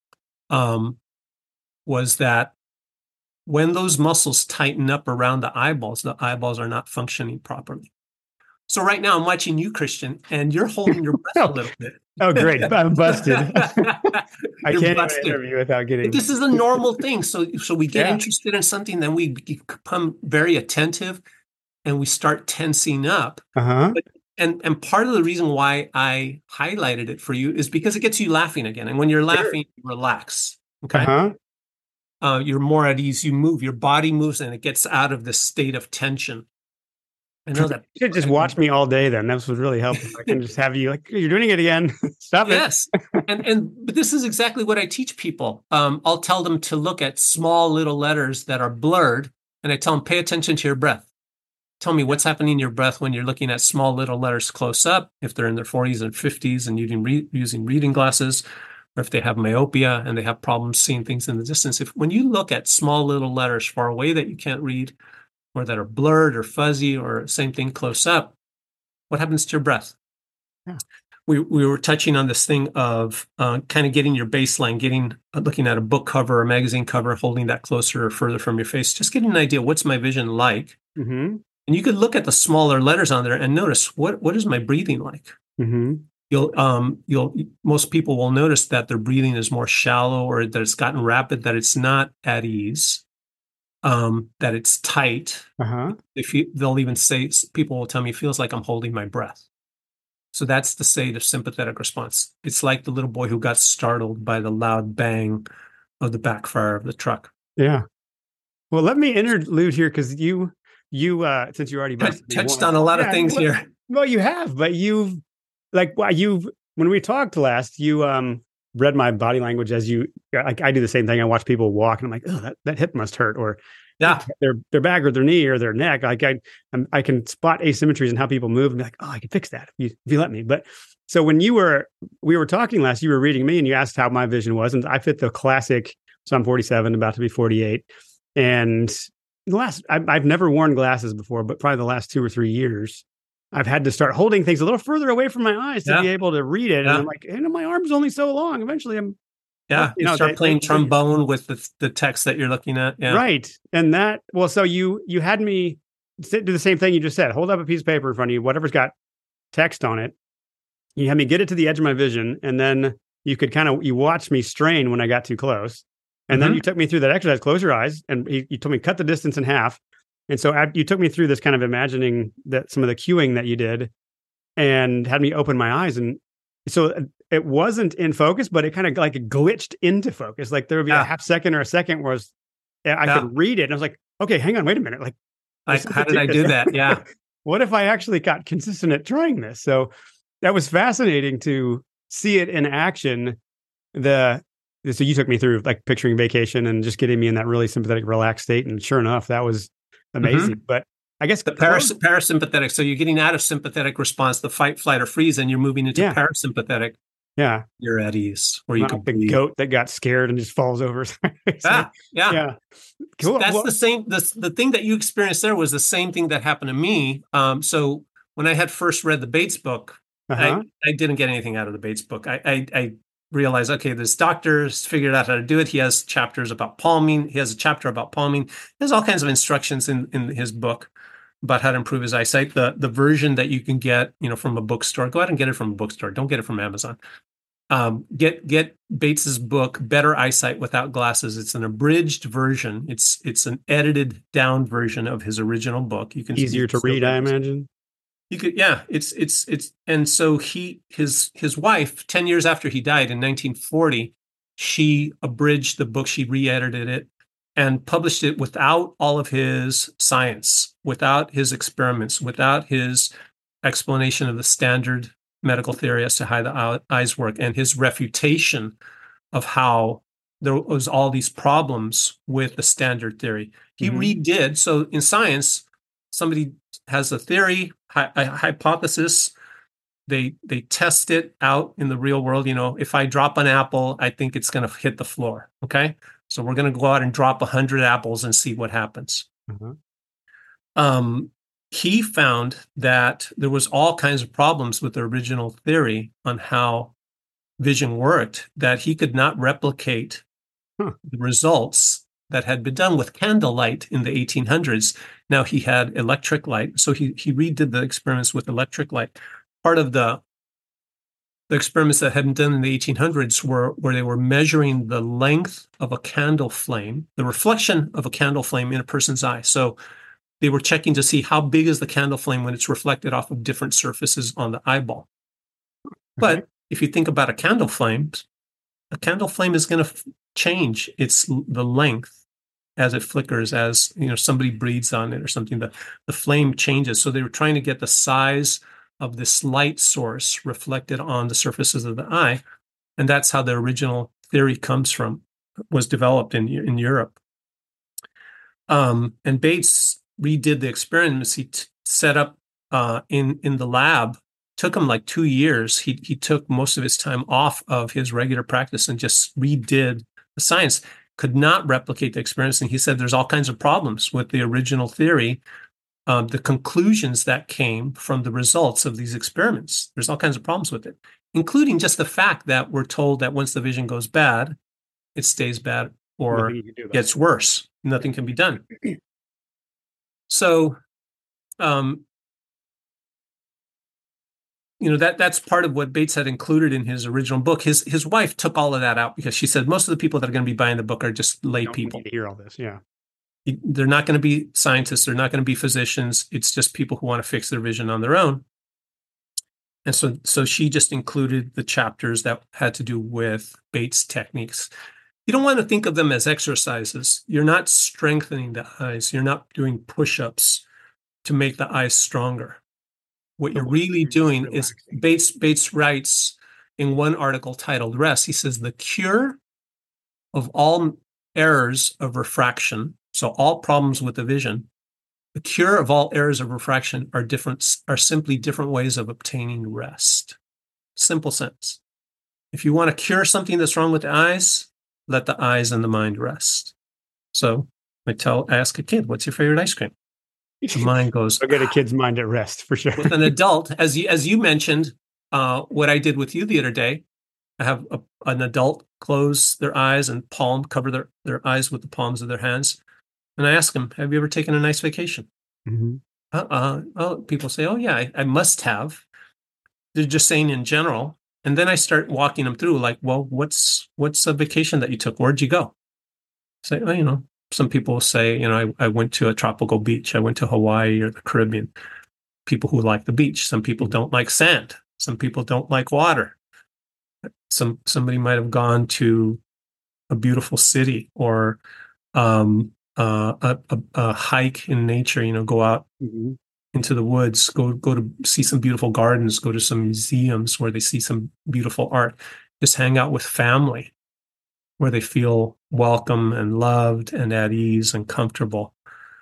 was that when those muscles tighten up around the eyeballs are not functioning properly. So right now I'm watching you, Christian, and you're holding your breath a little bit. Oh, great. I'm busted. I can't even interview without getting... This is a normal thing. So we get interested in something, then we become very attentive and we start tensing up. Uh-huh. And part of the reason why I highlighted it for you is because it gets you laughing again. And when you're laughing, you relax. Okay. Uh-huh. You're more at ease. You move, your body moves, and it gets out of this state of tension. I know that. You should just watch me all day then. That would really help. I can just have you like, you're doing it again. Stop it. Yes. But this is exactly what I teach people. I'll tell them to look at small little letters that are blurred, and I tell them, pay attention to your breath. Tell me what's happening in your breath when you're looking at small little letters close up, if they're in their 40s and 50s and using reading glasses, or if they have myopia and they have problems seeing things in the distance. When you look at small little letters far away that you can't read, or that are blurred or fuzzy, or same thing close up, what happens to your breath? Yeah. We were touching on this thing of kind of getting your baseline, looking at a book cover or a magazine cover, holding that closer or further from your face, just getting an idea, what's my vision like? Mm-hmm. And you could look at the smaller letters on there and notice, what is my breathing like? Mm-hmm. Most people will notice that their breathing is more shallow, or that it's gotten rapid, that it's not at ease. That it's tight. Uh-huh. They'll even say, people will tell me, it feels like I'm holding my breath. So that's the state of sympathetic response. It's like the little boy who got startled by the loud bang of the backfire of the truck. Yeah. Well, let me interlude here because you since you already busted me Touched once. on a lot of things here. Well, you have, but when we talked last, you read my body language as you like. I do the same thing. I watch people walk, and I'm like, oh, that hip must hurt, or Yeah, their back or their knee or their neck. Like I can spot asymmetries in how people move, and be like, oh, I can fix that if you let me. But so when we were talking last, you were reading me, and you asked how my vision was, and I fit the classic. So I'm 47, about to be 48, and I've never worn glasses before, but probably the last 2 or 3 years, I've had to start holding things a little further away from my eyes to be able to read it. And I'm like, my arm's only so long. Eventually you start playing trombone with the text that you're looking at. Yeah. Right. And so you had me do the same thing you just said. Hold up a piece of paper in front of you, whatever's got text on it. You had me get it to the edge of my vision. And then you watched me strain when I got too close. And then you took me through that exercise, close your eyes, and you told me cut the distance in half. And so you took me through this kind of imagining that some of the cueing that you did and had me open my eyes. And so it wasn't in focus, but it kind of like glitched into focus. Like there would be a half second or a second where I could read it. And I was like, okay, hang on, wait a minute. Like how did I do that? Yeah. What if I actually got consistent at trying this? So that was fascinating to see it in action. So you took me through like picturing vacation and just getting me in that really sympathetic, relaxed state. And sure enough, that was amazing. But I guess the parasympathetic. So you're getting out of sympathetic response, the fight, flight, or freeze, and you're moving into parasympathetic. Yeah. You're at ease. Where you can the goat that got scared and just falls over. Yeah. Cool. That's the same. The thing that you experienced there was the same thing that happened to me. So when I had first read the Bates book, I didn't get anything out of the Bates book. I realized, okay, this doctor's figured out how to do it. He has chapters about palming. He has a chapter about palming. There's all kinds of instructions in his book about how to improve his eyesight. The version that you can get, from a bookstore, go out and get it from a bookstore. Don't get it from Amazon. Get Bates's book, Better Eyesight Without Glasses. It's an abridged version. It's an edited down version of his original book. You can easier to read, I imagine. You could, it's and so his wife, 10 years after he died in 1940, she abridged the book, she re-edited it and published it without all of his science, without his experiments, without his explanation of the standard medical theory as to how the eyes work and his refutation of how there was all these problems with the standard theory. He redid. So in science, somebody has a theory, a hypothesis. They test it out in the real world. If I drop an apple, I think it's going to hit the floor. Okay, so we're going to go out and drop 100 apples and see what happens. He found that there was all kinds of problems with the original theory on how vision worked, that he could not replicate the results that had been done with candlelight in the 1800s. Now he had electric light. So he redid the experiments with electric light. Part of the experiments that had been done in the 1800s were where they were measuring the length of a candle flame, the reflection of a candle flame in a person's eye. So they were checking to see how big is the candle flame when it's reflected off of different surfaces on the eyeball. But if you think about a candle flame is going to change the length as it flickers, as somebody breathes on it or something. The flame changes. So they were trying to get the size of this light source reflected on the surfaces of the eye, and that's how the original theory was developed in Europe. And Bates redid the experiments. He set up in the lab. Took him like 2 years. He took most of his time off of his regular practice and just redid the science. Could not replicate the experience. And he said there's all kinds of problems with the original theory, the conclusions that came from the results of these experiments. There's all kinds of problems with it, including just the fact that we're told that once the vision goes bad, it stays bad or gets worse. Nothing can be done. So, that's part of what Bates had included in his original book. His wife took all of that out because she said most of the people that are going to be buying the book are just lay people. To hear all this, yeah. They're not going to be scientists. They're not going to be physicians. It's just people who want to fix their vision on their own. And so she just included the chapters that had to do with Bates techniques. you don't want to think of them as exercises. You're not strengthening the eyes. You're not doing push-ups to make the eyes stronger. What you're really doing is Bates writes in one article titled Rest, he says the cure of all errors of refraction, so all problems with the vision, the cure of all errors of refraction are simply different ways of obtaining rest. Simple sense. If you want to cure something that's wrong with the eyes, let the eyes and the mind rest. So I ask a kid, what's your favorite ice cream? The mind goes. I'll get a kid's mind at rest for sure. With an adult, as you mentioned, what I did with you the other day, I have an adult close their eyes and cover their eyes with the palms of their hands. And I ask them, have you ever taken a nice vacation? Mm-hmm. People say, oh, yeah, I must have. They're just saying in general. And then I start walking them through like, well, what's a vacation that you took? Where'd you go? Say, oh, some people say, I went to a tropical beach. I went to Hawaii or the Caribbean. People who like the beach. Some people don't like sand. Some people don't like water. Somebody might have gone to a beautiful city or a hike in nature. Go out into the woods. Go to see some beautiful gardens. Go to some museums where they see some beautiful art. Just hang out with family, where they feel welcome and loved and at ease and comfortable.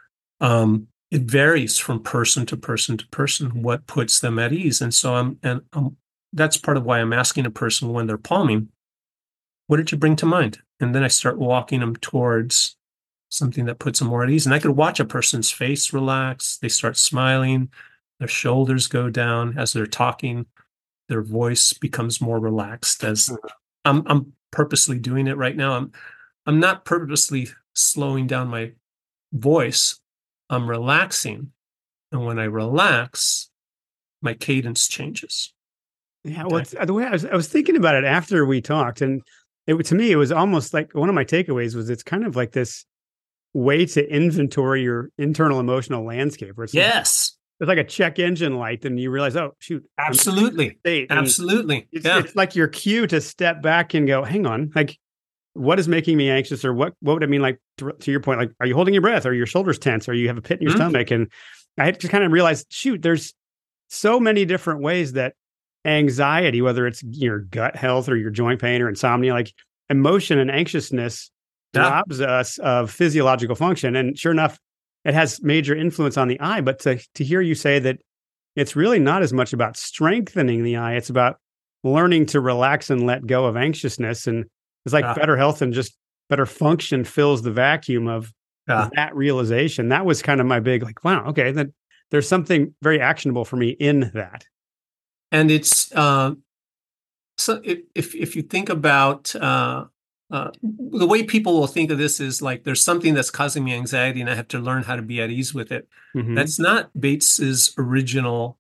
It varies from person to person to person what puts them at ease. And so that's part of why I'm asking a person when they're palming, what did you bring to mind? And then I start walking them towards something that puts them more at ease. And I could watch a person's face relax. They start smiling. Their shoulders go down as they're talking. Their voice becomes more relaxed as I'm purposely doing it right now. I'm not purposely slowing down my voice. I'm relaxing. And when I relax, my cadence changes. Yeah, well, the way I was thinking about it after we talked, and to me, it was almost like one of my takeaways was it's kind of like this way to inventory your internal emotional landscape. Where it's like a check engine light, and you realize, oh, shoot. Absolutely. Absolutely. It's like your cue to step back and go, hang on, like, what is making me anxious? Or what would it mean? Like, to your point, like, are you holding your breath? Are your shoulders tense? Or you have a pit in your stomach? And I had to kind of realize, shoot, there's so many different ways that anxiety, whether it's your gut health or your joint pain or insomnia, like emotion and anxiousness robs us of physiological function. And sure enough, it has major influence on the eye. But to hear you say that it's really not as much about strengthening the eye, it's about learning to relax and let go of anxiousness. And it's like better health and just better function fills the vacuum of that realization. That was kind of my big, like, wow, okay, that there's something very actionable for me in that. And it's so if you think about the way people will think of this is like there's something that's causing me anxiety and I have to learn how to be at ease with it. Mm-hmm. That's not Bates's original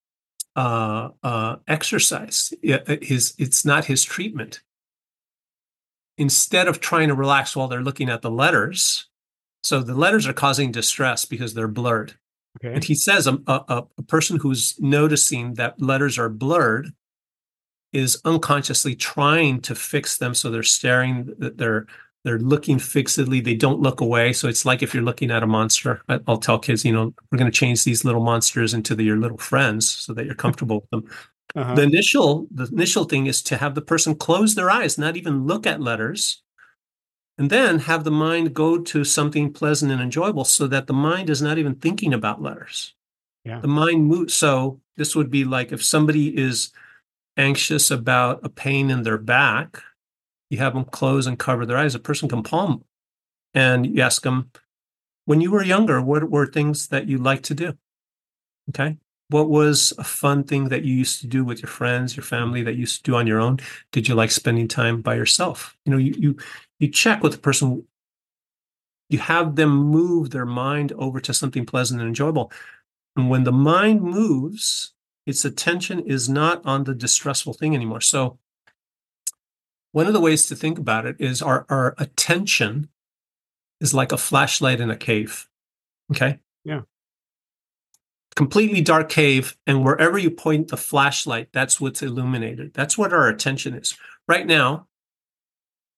exercise. It's not his treatment. Instead of trying to relax while they're looking at the letters, so the letters are causing distress because they're blurred. Okay. And he says a person who's noticing that letters are blurred is unconsciously trying to fix them. So they're staring, they're looking fixedly. They don't look away. So it's like if you're looking at a monster. I'll tell kids, we're going to change these little monsters into your little friends so that you're comfortable with them. Uh-huh. The initial thing is to have the person close their eyes, not even look at letters, and then have the mind go to something pleasant and enjoyable so that the mind is not even thinking about letters. Yeah. The mind moves. So this would be like if somebody is anxious about a pain in their back, you have them close and cover their eyes. A person can palm, and you ask them, when you were younger, what were things that you liked to do? Okay. What was a fun thing that you used to do with your friends, your family, that you used to do on your own? Did you like spending time by yourself? You check with the person. You have them move their mind over to something pleasant and enjoyable. And when the mind moves, its attention is not on the distressful thing anymore. So one of the ways to think about it is our attention is like a flashlight in a cave. Okay? Yeah. Completely dark cave, and wherever you point the flashlight, that's what's illuminated. That's what our attention is. Right now,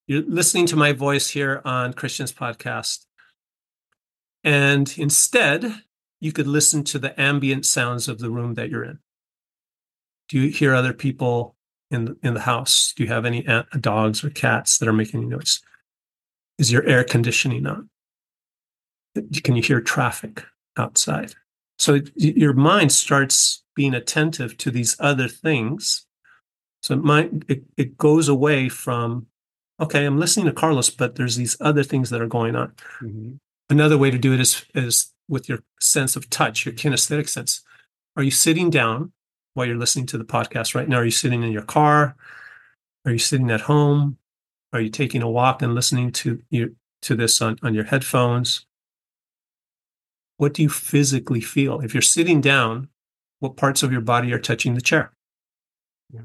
You're listening to my voice here on Christian's podcast. And instead, you could listen to the ambient sounds of the room that you're in. Do you hear other people in the house? Do you have any dogs or cats that are making any noise? Is your air conditioning on? Can you hear traffic outside? So your mind starts being attentive to these other things. So it goes away from, okay, I'm listening to Carlos, but there's these other things that are going on. Mm-hmm. Another way to do it is with your sense of touch, your kinesthetic sense. Are you sitting down while you're listening to the podcast right now? Are you sitting in your car? Are you sitting at home? Are you taking a walk and listening to this on your headphones? What do you physically feel? If you're sitting down, what parts of your body are touching the chair? Yeah.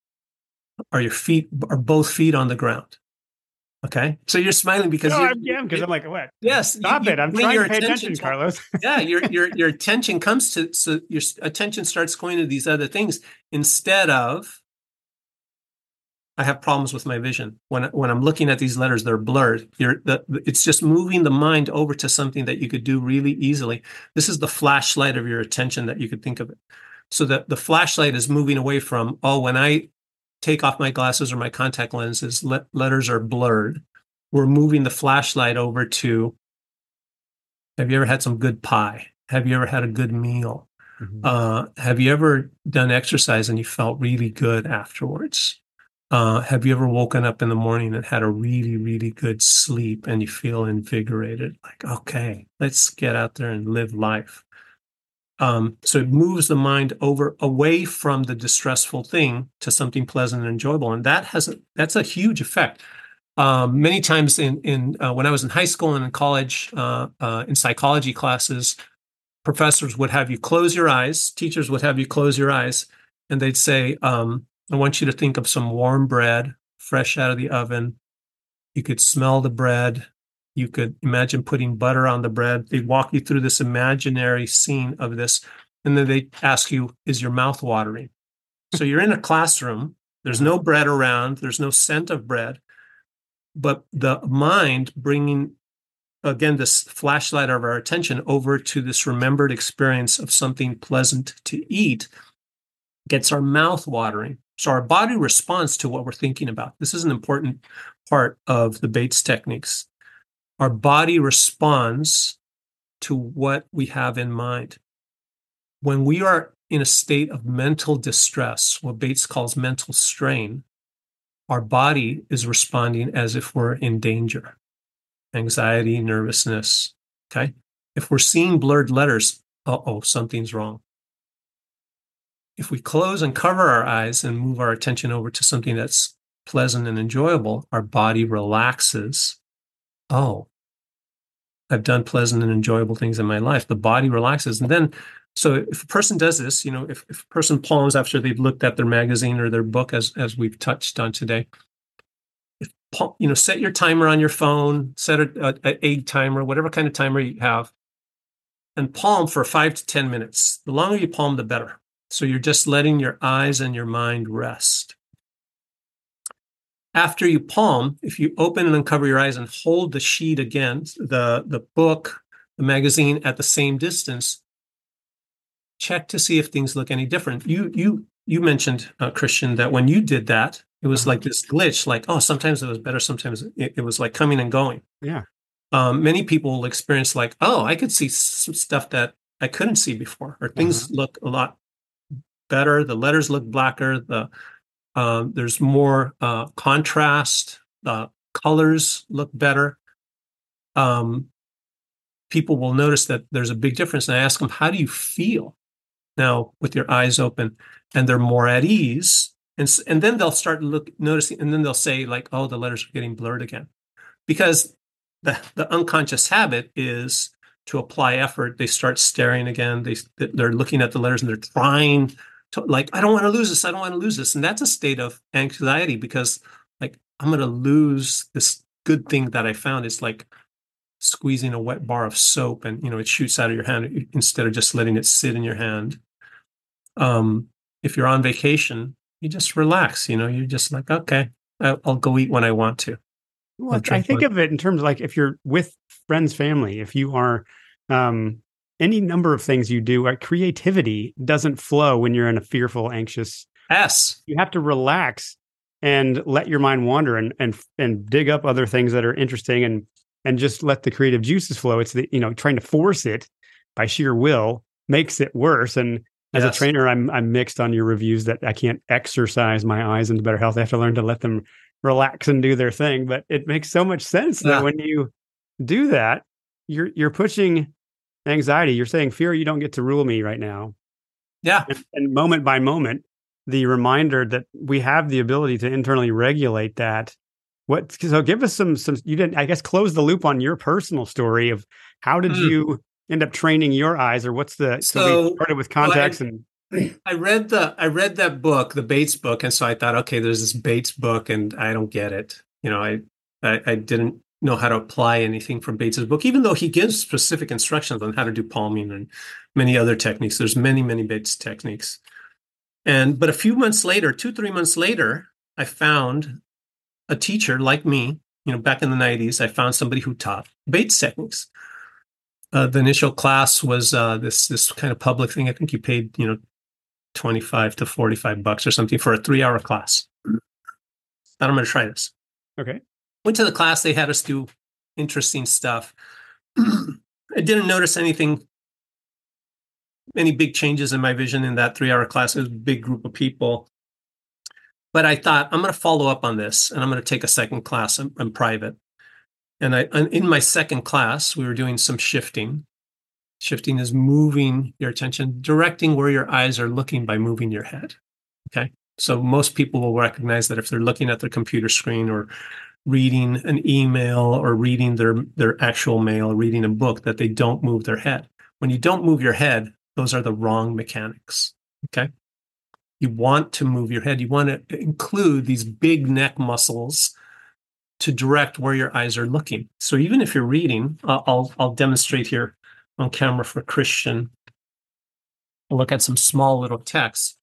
Are both feet on the ground? Okay. So you're smiling because I am, because I'm like, what? Yes. Stop it. I'm trying to pay attention, Carlos. Yeah. Your attention comes to, so your attention starts going to these other things instead of, I have problems with my vision. When I'm looking at these letters, they're blurred. It's just moving the mind over to something that you could do really easily. This is the flashlight of your attention that you could think of it. So that the flashlight is moving away from, when I take off my glasses or my contact lenses, letters are blurred. We're moving the flashlight over to, have you ever had some good pie? Have you ever had a good meal? Mm-hmm. Have you ever done exercise and you felt really good afterwards? Have you ever woken up in the morning and had a really, really good sleep and you feel invigorated? Like, okay, let's get out there and live life. So it moves the mind away from the distressful thing to something pleasant and enjoyable. And that's a huge effect. Many times when I was in high school and in college, in psychology classes, professors would have you close your eyes, teachers would have you close your eyes, and they'd say, I want you to think of some warm bread, fresh out of the oven. You could smell the bread. You could imagine putting butter on the bread. They'd walk you through this imaginary scene of this. And then they ask you, is your mouth watering? So you're in a classroom. There's no bread around. There's no scent of bread. But the mind bringing, again, this flashlight of our attention over to this remembered experience of something pleasant to eat gets our mouth watering. So our body responds to what we're thinking about. This is an important part of the Bates techniques. Our body responds to what we have in mind. When we are in a state of mental distress, what Bates calls mental strain, our body is responding as if we're in danger, anxiety, nervousness. Okay. If we're seeing blurred letters, something's wrong. If we close and cover our eyes and move our attention over to something that's pleasant and enjoyable, our body relaxes. Oh, I've done pleasant and enjoyable things in my life. The body relaxes. And then, so if a person does this, if a person palms after they've looked at their magazine or their book, as we've touched on today, set your timer on your phone, set an egg timer, whatever kind of timer you have, and palm for 5 to 10 minutes. The longer you palm, the better. So you're just letting your eyes and your mind rest. After you palm, if you open and uncover your eyes and hold the sheet against the book, the magazine at the same distance, check to see if things look any different. You mentioned, Christian, that when you did that, it was like this glitch, like, sometimes it was better, sometimes it was like coming and going. Yeah. Many people will experience like, I could see some stuff that I couldn't see before, or things look a lot better. The letters look blacker. There's more contrast. Colors look better. People will notice that there's a big difference. And I ask them, how do you feel now with your eyes open? And they're more at ease. And then they'll start noticing, and then they'll say like, the letters are getting blurred again. Because the unconscious habit is to apply effort. They start staring again. They're looking at the letters and they're trying to, like, I don't want to lose this. I don't want to lose this. And that's a state of anxiety because, like, I'm going to lose this good thing that I found. It's like squeezing a wet bar of soap and, it shoots out of your hand instead of just letting it sit in your hand. If you're on vacation, you just relax, you're just like, okay, I'll go eat when I want to. Well, of I think tranquility. of it in terms of like if you're with friends, family, if you are um, any number of things you do, like creativity doesn't flow when you're in a fearful, anxious. Yes. You have to relax and let your mind wander and dig up other things that are interesting and just let the creative juices flow. It's the trying to force it by sheer will makes it worse. And as a Yes. trainer, I'm mixed on your reviews that I can't exercise my eyes into better health. I have to learn to let them relax and do their thing. But it makes so much sense that Yeah. when you do that, you're pushing anxiety. You're saying, fear, you don't get to rule me right now. Yeah. And moment by moment, the reminder that we have the ability to internally regulate that. So give us some you didn't, I guess, close the loop on your personal story of how did Mm. you end up training your eyes, or so we So, started with so contacts and I read that book, the Bates book, and so I thought, okay, there's this Bates book, and I don't get it. I didn't know how to apply anything from Bates's book, even though he gives specific instructions on how to do palming and many other techniques. There's many Bates techniques. But a few months later, 2, 3 months later, I found a teacher like me, back in the 90s, I found somebody who taught Bates techniques. The initial class was this kind of public thing. I think you paid, 25 to 45 bucks or something for a 3 hour class. Thought I'm going to try this. okay. Went to the class. They had us do interesting stuff. I didn't notice any big changes in my vision in that 3 hour class. It was a big group of people. But I thought, I'm going to follow up on this, and I'm going to take a second class in private. And in my second class, we were doing some shifting. Shifting is moving your attention, directing where your eyes are looking by moving your head. Okay. So most people will recognize that if they're looking at their computer screen or reading an email or reading their actual mail, reading a book, that they don't move their head. When you don't move your head, those are the wrong mechanics. Okay. You want to move your head. You want to include these big neck muscles to direct where your eyes are looking. So even if you're reading, I'll demonstrate here on camera for Christian. I'll look at some small little text.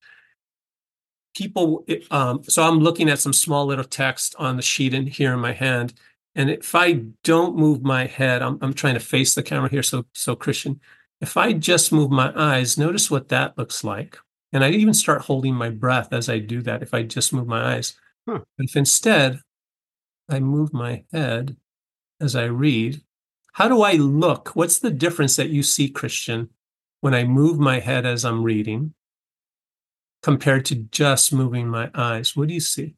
So I'm looking at some small little text on the sheet in here in my hand. And if I don't move my head, I'm trying to face the camera here. So Christian, if I just move my eyes, notice what that looks like. And I even start holding my breath as I do that if I just move my eyes. Huh. But if instead I move my head as I read, how do I look? What's the difference that you see, Christian, when I move my head as I'm reading compared to just moving my eyes? What do you see?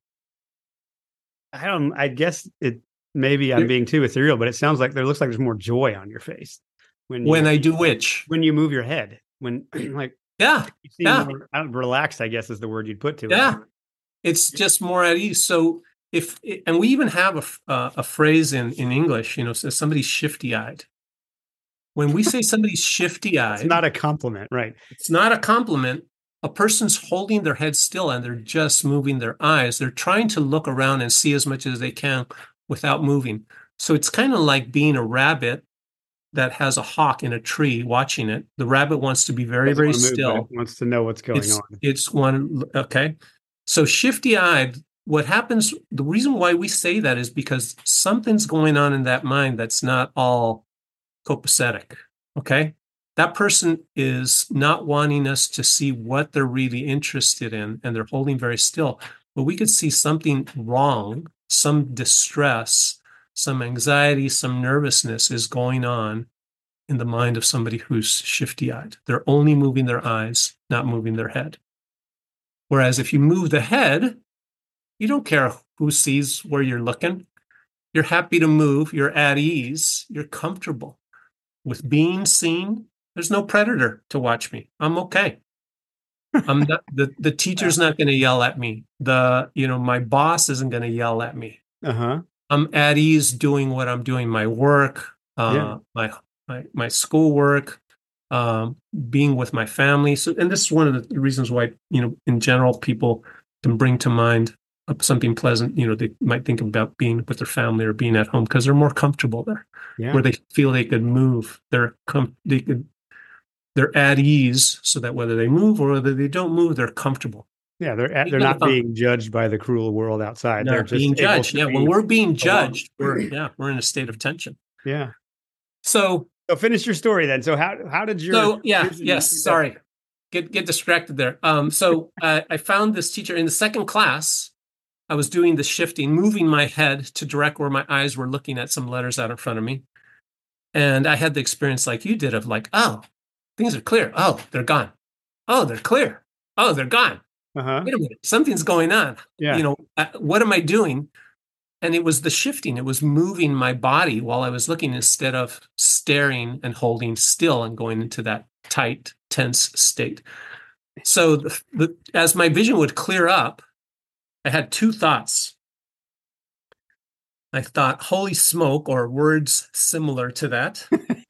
I guess it maybe I'm There- being too ethereal, but it sounds like looks like there's more joy on your face when When I do which? when you move your head. When like Yeah, you seem yeah, more relaxed, I guess is the word you'd put to it. yeah. It's just more at ease. So and we even have a phrase in English, says somebody's shifty-eyed. When we say somebody's It's shifty-eyed, not a compliment, right? it's not a compliment. A person's holding their head still and they're just moving their eyes. They're trying to look around and see as much as they can without moving. So it's kind of like being a rabbit that has a hawk in a tree watching it. The rabbit wants to be very, Doesn't very want to move, but it still. wants to know what's going on. It's one, okay. So shifty-eyed, what happens, the reason why we say that is because something's going on in that mind that's not all copacetic, okay? That person is not wanting us to see what they're really interested in, and they're holding very still. But we could see something wrong, some distress, some anxiety, some nervousness is going on in the mind of somebody who's shifty-eyed. They're only moving their eyes, not moving their head. Whereas if you move the head, you don't care who sees where you're looking. You're happy to move. You're at ease. You're comfortable with being seen. There's no predator to watch me. I'm okay. I'm not the teacher's not going to yell at me. My boss isn't going to yell at me. Uh-huh. I'm at ease doing what I'm doing, my work, Yeah. my schoolwork, being with my family. So, and this is one of the reasons why, in general, people can bring to mind something pleasant. They might think about being with their family or being at home because they're more comfortable there, Yeah. where they feel they could move. They're at ease, so that whether they move or whether they don't move, they're comfortable. Yeah, they're These are the not being judged by the cruel world outside. They're not just being able judged. to Yeah, when be we're being alone. judged, we're in a state of tension. Yeah. So So finish your story then. So how did your yeah, vision yes. end up? Sorry, get distracted there. I found this teacher in the second class. I was doing the shifting, moving my head to direct where my eyes were looking at some letters out in front of me, and I had the experience like you did of like, oh, things are clear. Oh, they're gone. Oh, they're clear. Oh, they're gone. Uh-huh. Wait a minute, something's going on. Yeah. What am I doing? And it was the shifting. It was moving my body while I was looking instead of staring and holding still and going into that tight, tense state. So as my vision would clear up, I had two thoughts. I thought, holy smoke, or words similar to that.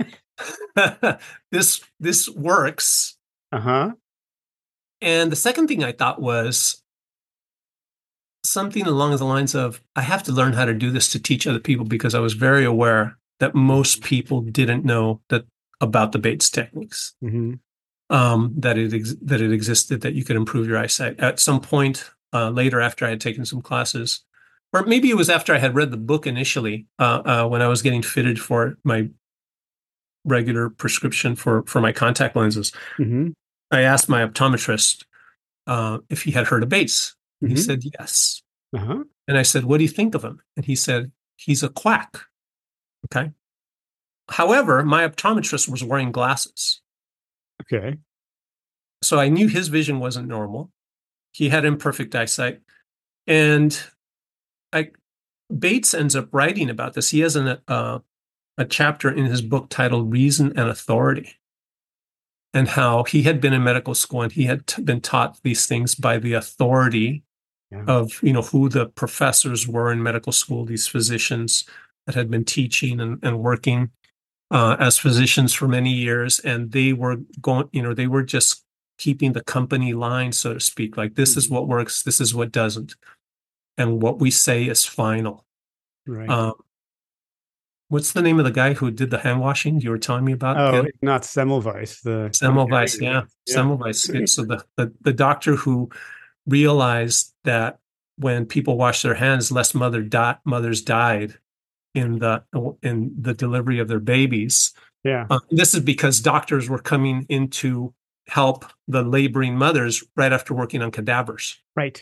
This works. Uh-huh. And the second thing I thought was something along the lines of, I have to learn how to do this to teach other people, because I was very aware that most people didn't know that about the Bates techniques, Mm-hmm. that it existed, that you could improve your eyesight. At some point later, after I had taken some classes, or maybe it was after I had read the book initially, when I was getting fitted for my regular prescription for my contact lenses, Mm-hmm. I asked my optometrist if he had heard of Bates. He Mm-hmm. said yes. Uh-huh. And I said, what do you think of him? And he said, he's a quack. Okay. However, my optometrist was wearing glasses. Okay. So I knew his vision wasn't normal. He had imperfect eyesight. And Bates ends up writing about this. He has a chapter in his book titled Reason and Authority, and how he had been in medical school and he had been taught these things by the authority of who the professors were in medical school, these physicians that had been teaching and working as physicians for many years, and they were they were just keeping the company line, so to speak. Like, this is what works, this is what doesn't, and what we say is final. Right. What's the name of the guy who did the hand washing you were telling me about? Oh, not Semmelweis. Semmelweis, yeah. Semmelweis. So the doctor who realized that when people wash their hands, less mothers died in the delivery of their babies. Yeah. This is because doctors were coming in to help the laboring mothers right after working on cadavers. Right.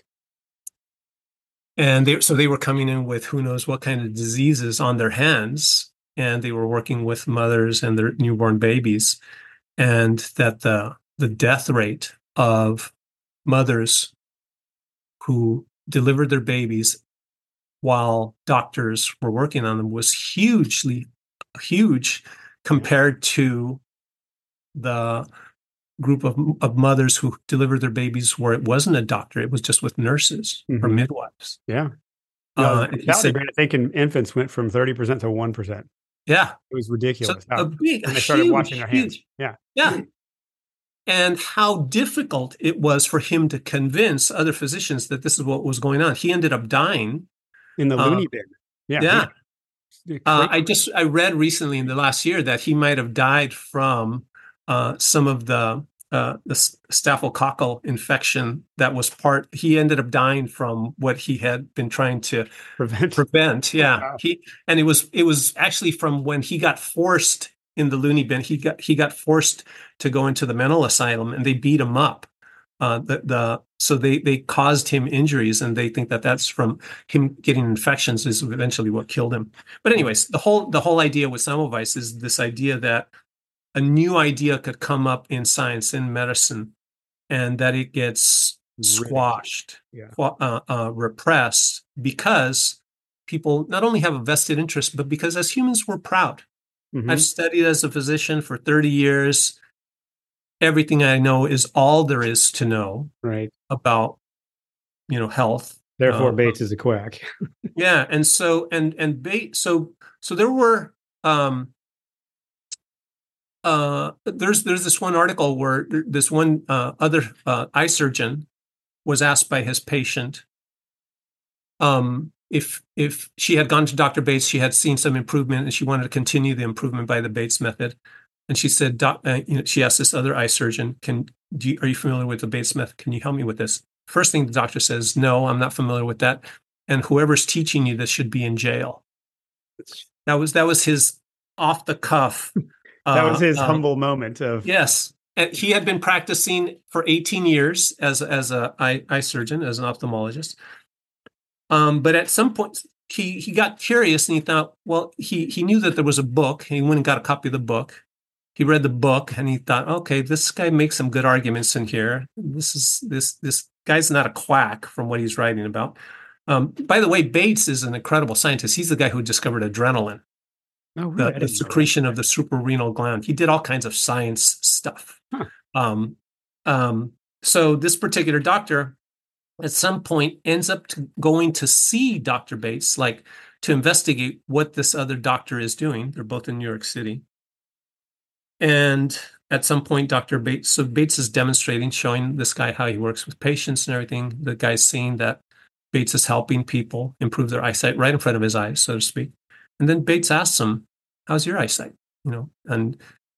And they were coming in with who knows what kind of diseases on their hands, and they were working with mothers and their newborn babies, and that the death rate of mothers who delivered their babies while doctors were working on them was huge compared to the group of mothers who delivered their babies where it wasn't a doctor, it was just with nurses or midwives. Yeah. No, the he said, rate, I think, in infants went from 30% to 1%. Yeah. It was ridiculous. So and they started washing their hands. Yeah. Yeah. And how difficult it was for him to convince other physicians that this is what was going on. He ended up dying in the loony bin. Yeah. I read recently in the last year that he might have died from some of the staphylococcal infection that was he ended up dying from what he had been trying to prevent. Yeah. Wow. It was actually from when he got forced in the loony bin. He got forced to go into the mental asylum, and they beat him up. So they caused him injuries, and they think that that's from him getting infections is eventually what killed him. But anyways, the whole idea with Semmelweis is this idea that a new idea could come up in science, in medicine, and that it gets squashed, repressed, because people not only have a vested interest, but because as humans, we're proud. Mm-hmm. I've studied as a physician for 30 years. Everything I know is all there is to know about, health. Therefore, Bates is a quack. Yeah. And so, Bates, so there were, there's this one article where this one other eye surgeon was asked by his patient if she had gone to Dr. Bates, she had seen some improvement, and she wanted to continue the improvement by the Bates method. And she said, she asked this other eye surgeon, are you familiar with the Bates method? Can you help me with this? First thing the doctor says, no, I'm not familiar with that. And whoever's teaching you this should be in jail. That was his off the cuff. That was his humble moment of. Yes. And he had been practicing for 18 years as a eye surgeon, as an ophthalmologist. But at some point, he got curious and he thought, well, he knew that there was a book. He went and got a copy of the book. He read the book and he thought, okay, this guy makes some good arguments in here. This guy's not a quack from what he's writing about. By the way, Bates is an incredible scientist. He's the guy who discovered adrenaline, Oh, really? the secretion of the suprarenal gland. He did all kinds of science stuff. Huh. So this particular doctor at some point ends up going to see Dr. Bates, like to investigate what this other doctor is doing. They're both in New York City. And at some point, Dr. Bates, so Bates is demonstrating, showing this guy how he works with patients and everything. The guy's seeing that Bates is helping people improve their eyesight right in front of his eyes, so to speak. And then Bates asks him, how's your eyesight? And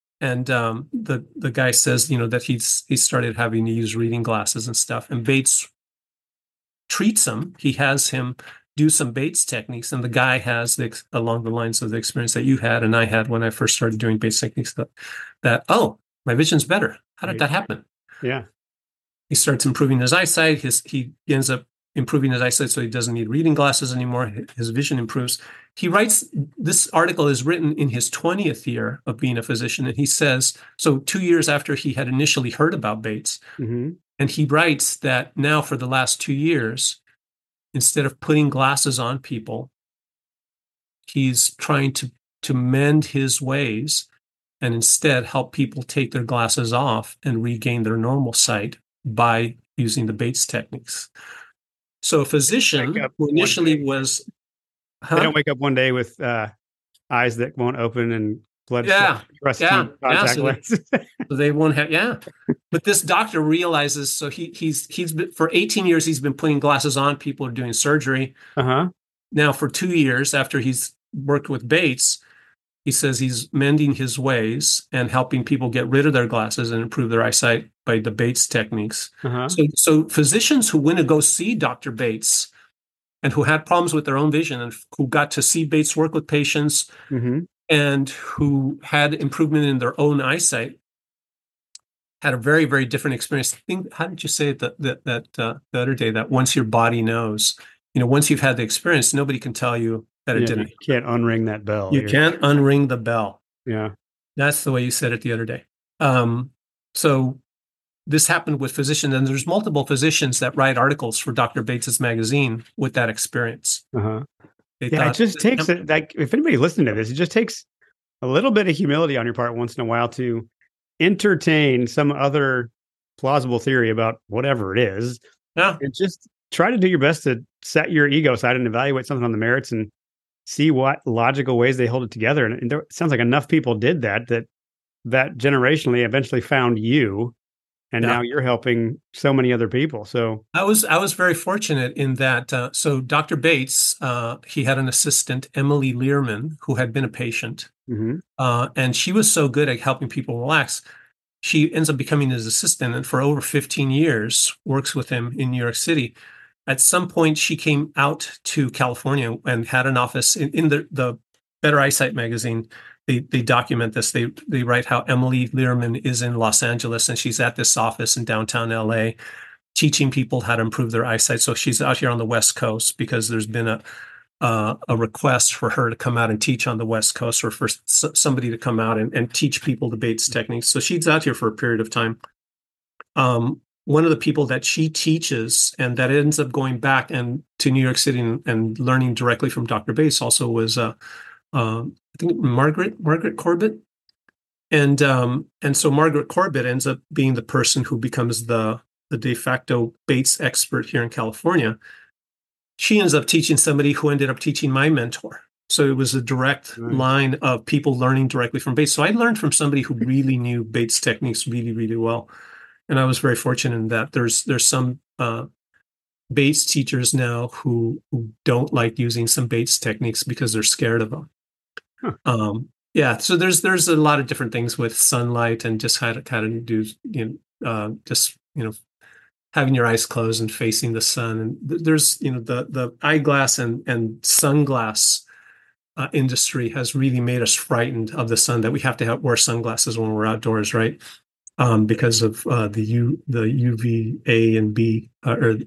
the guy says, that he started having to use reading glasses and stuff. And Bates treats him. He has him do some Bates techniques, and the guy has along the lines of the experience that you had and I had when I first started doing Bates techniques. That oh, my vision's better. How did that happen? Yeah, he starts improving his eyesight. He ends up improving his eyesight, so he doesn't need reading glasses anymore. His vision improves. He writes, this article is written in his 20th year of being a physician, and he says, so 2 years after he had initially heard about Bates, and he writes that now for the last 2 years, instead of putting glasses on people, he's trying to mend his ways and instead help people take their glasses off and regain their normal sight by using the Bates techniques. So a physician who initially was... They don't wake up one day with eyes that won't open and blood. Contact lenses. So they won't have. But this doctor realizes. So he's been, for 18 years he's been putting glasses on people who are doing surgery. Now for 2 years after he's worked with Bates, he says he's mending his ways and helping people get rid of their glasses and improve their eyesight by the Bates techniques. So physicians who went to go see Dr. Bates and who had problems with their own vision and who got to see Bates work with patients and who had improvement in their own eyesight had a very, very different experience. How did you say it the other day, that once your body knows, once you've had the experience, nobody can tell you that it didn't. You can't unring that bell. You can't unring the bell. Yeah. That's the way you said it the other day. So this happened with physicians, and there's multiple physicians that write articles for Dr. Bates's magazine with that experience. It just takes like, if anybody listening to this, it just takes a little bit of humility on your part once in a while to entertain some other plausible theory about whatever it is. Yeah. And just try to do your best to set your ego aside and evaluate something on the merits and see what logical ways they hold it together. And it sounds like enough people did that generationally eventually found you. And now you're helping so many other people. So I was very fortunate in that. So Dr. Bates, he had an assistant, Emily Learman, who had been a patient, and she was so good at helping people relax. She ends up becoming his assistant, and for over 15 years works with him in New York City. At some point, she came out to California and had an office in the Better Eyesight magazine. They document this. They write how Emily Learman is in Los Angeles and she's at this office in downtown LA teaching people how to improve their eyesight. So she's out here on the West Coast because there's been a request for her to come out and teach on the West Coast, or for somebody to come out and teach people the Bates techniques. So she's out here for a period of time. One of the people that she teaches and that ends up going back and to New York City and learning directly from Dr. Bates also was I think Margaret Corbett. And so Margaret Corbett ends up being the person who becomes the de facto Bates expert here in California. She ends up teaching somebody who ended up teaching my mentor. So it was a direct line of people learning directly from Bates. So I learned from somebody who really knew Bates techniques really, really well. And I was very fortunate in that. There's some Bates teachers now who don't like using some Bates techniques because they're scared of them. So there's a lot of different things with sunlight and just how to kind of do having your eyes closed and facing the sun. And there's, the eyeglass and sunglass industry has really made us frightened of the sun, that we have to wear sunglasses when we're outdoors, right? Because of the UVA and B, or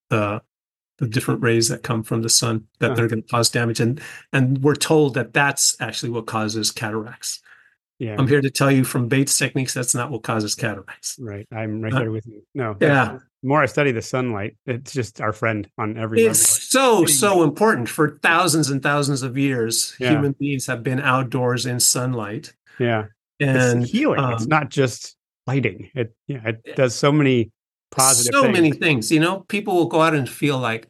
the different rays that come from the sun, that they're going to cause damage. And we're told that that's actually what causes cataracts. Yeah. I'm here to tell you from Bates techniques, that's not what causes cataracts. Right. I'm right there with you. No. Yeah. The more I study the sunlight, it's just our friend on every level. It's so important. For thousands and thousands of years, human beings have been outdoors in sunlight. Yeah. And it's healing. It's not just lighting. It does so many positive things. Many things. People will go out and feel like,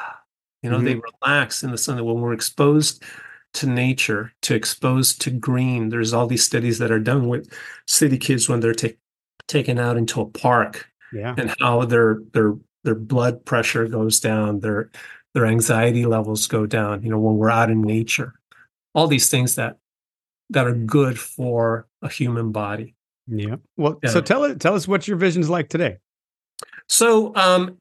they relax in the sun. When we're exposed to nature, exposed to green, there's all these studies that are done with city kids when they're taken out into a park, and how their blood pressure goes down, their anxiety levels go down. When we're out in nature, all these things that are good for a human body. Yeah. Well, so tell us what your vision's like today. So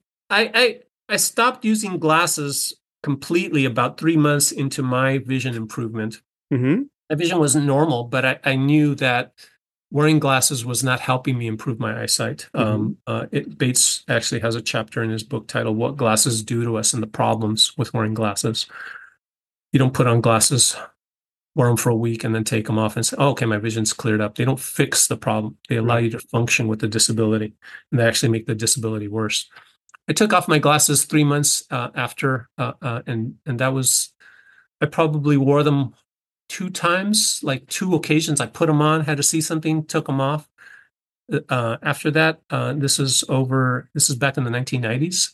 I stopped using glasses completely about 3 months into my vision improvement. Mm-hmm. My vision wasn't normal, but I knew that wearing glasses was not helping me improve my eyesight. Mm-hmm. Bates actually has a chapter in his book titled "What Glasses Do to Us and the Problems with Wearing Glasses." You don't put on glasses, wear them for a week, and then take them off and say, "Oh, okay, my vision's cleared up." They don't fix the problem. They allow you to function with the disability, and they actually make the disability worse. I took off my glasses 3 months after, and that was, I probably wore them 2 times, like 2 occasions. I put them on, had to see something, took them off. After that, this is back in the 1990s.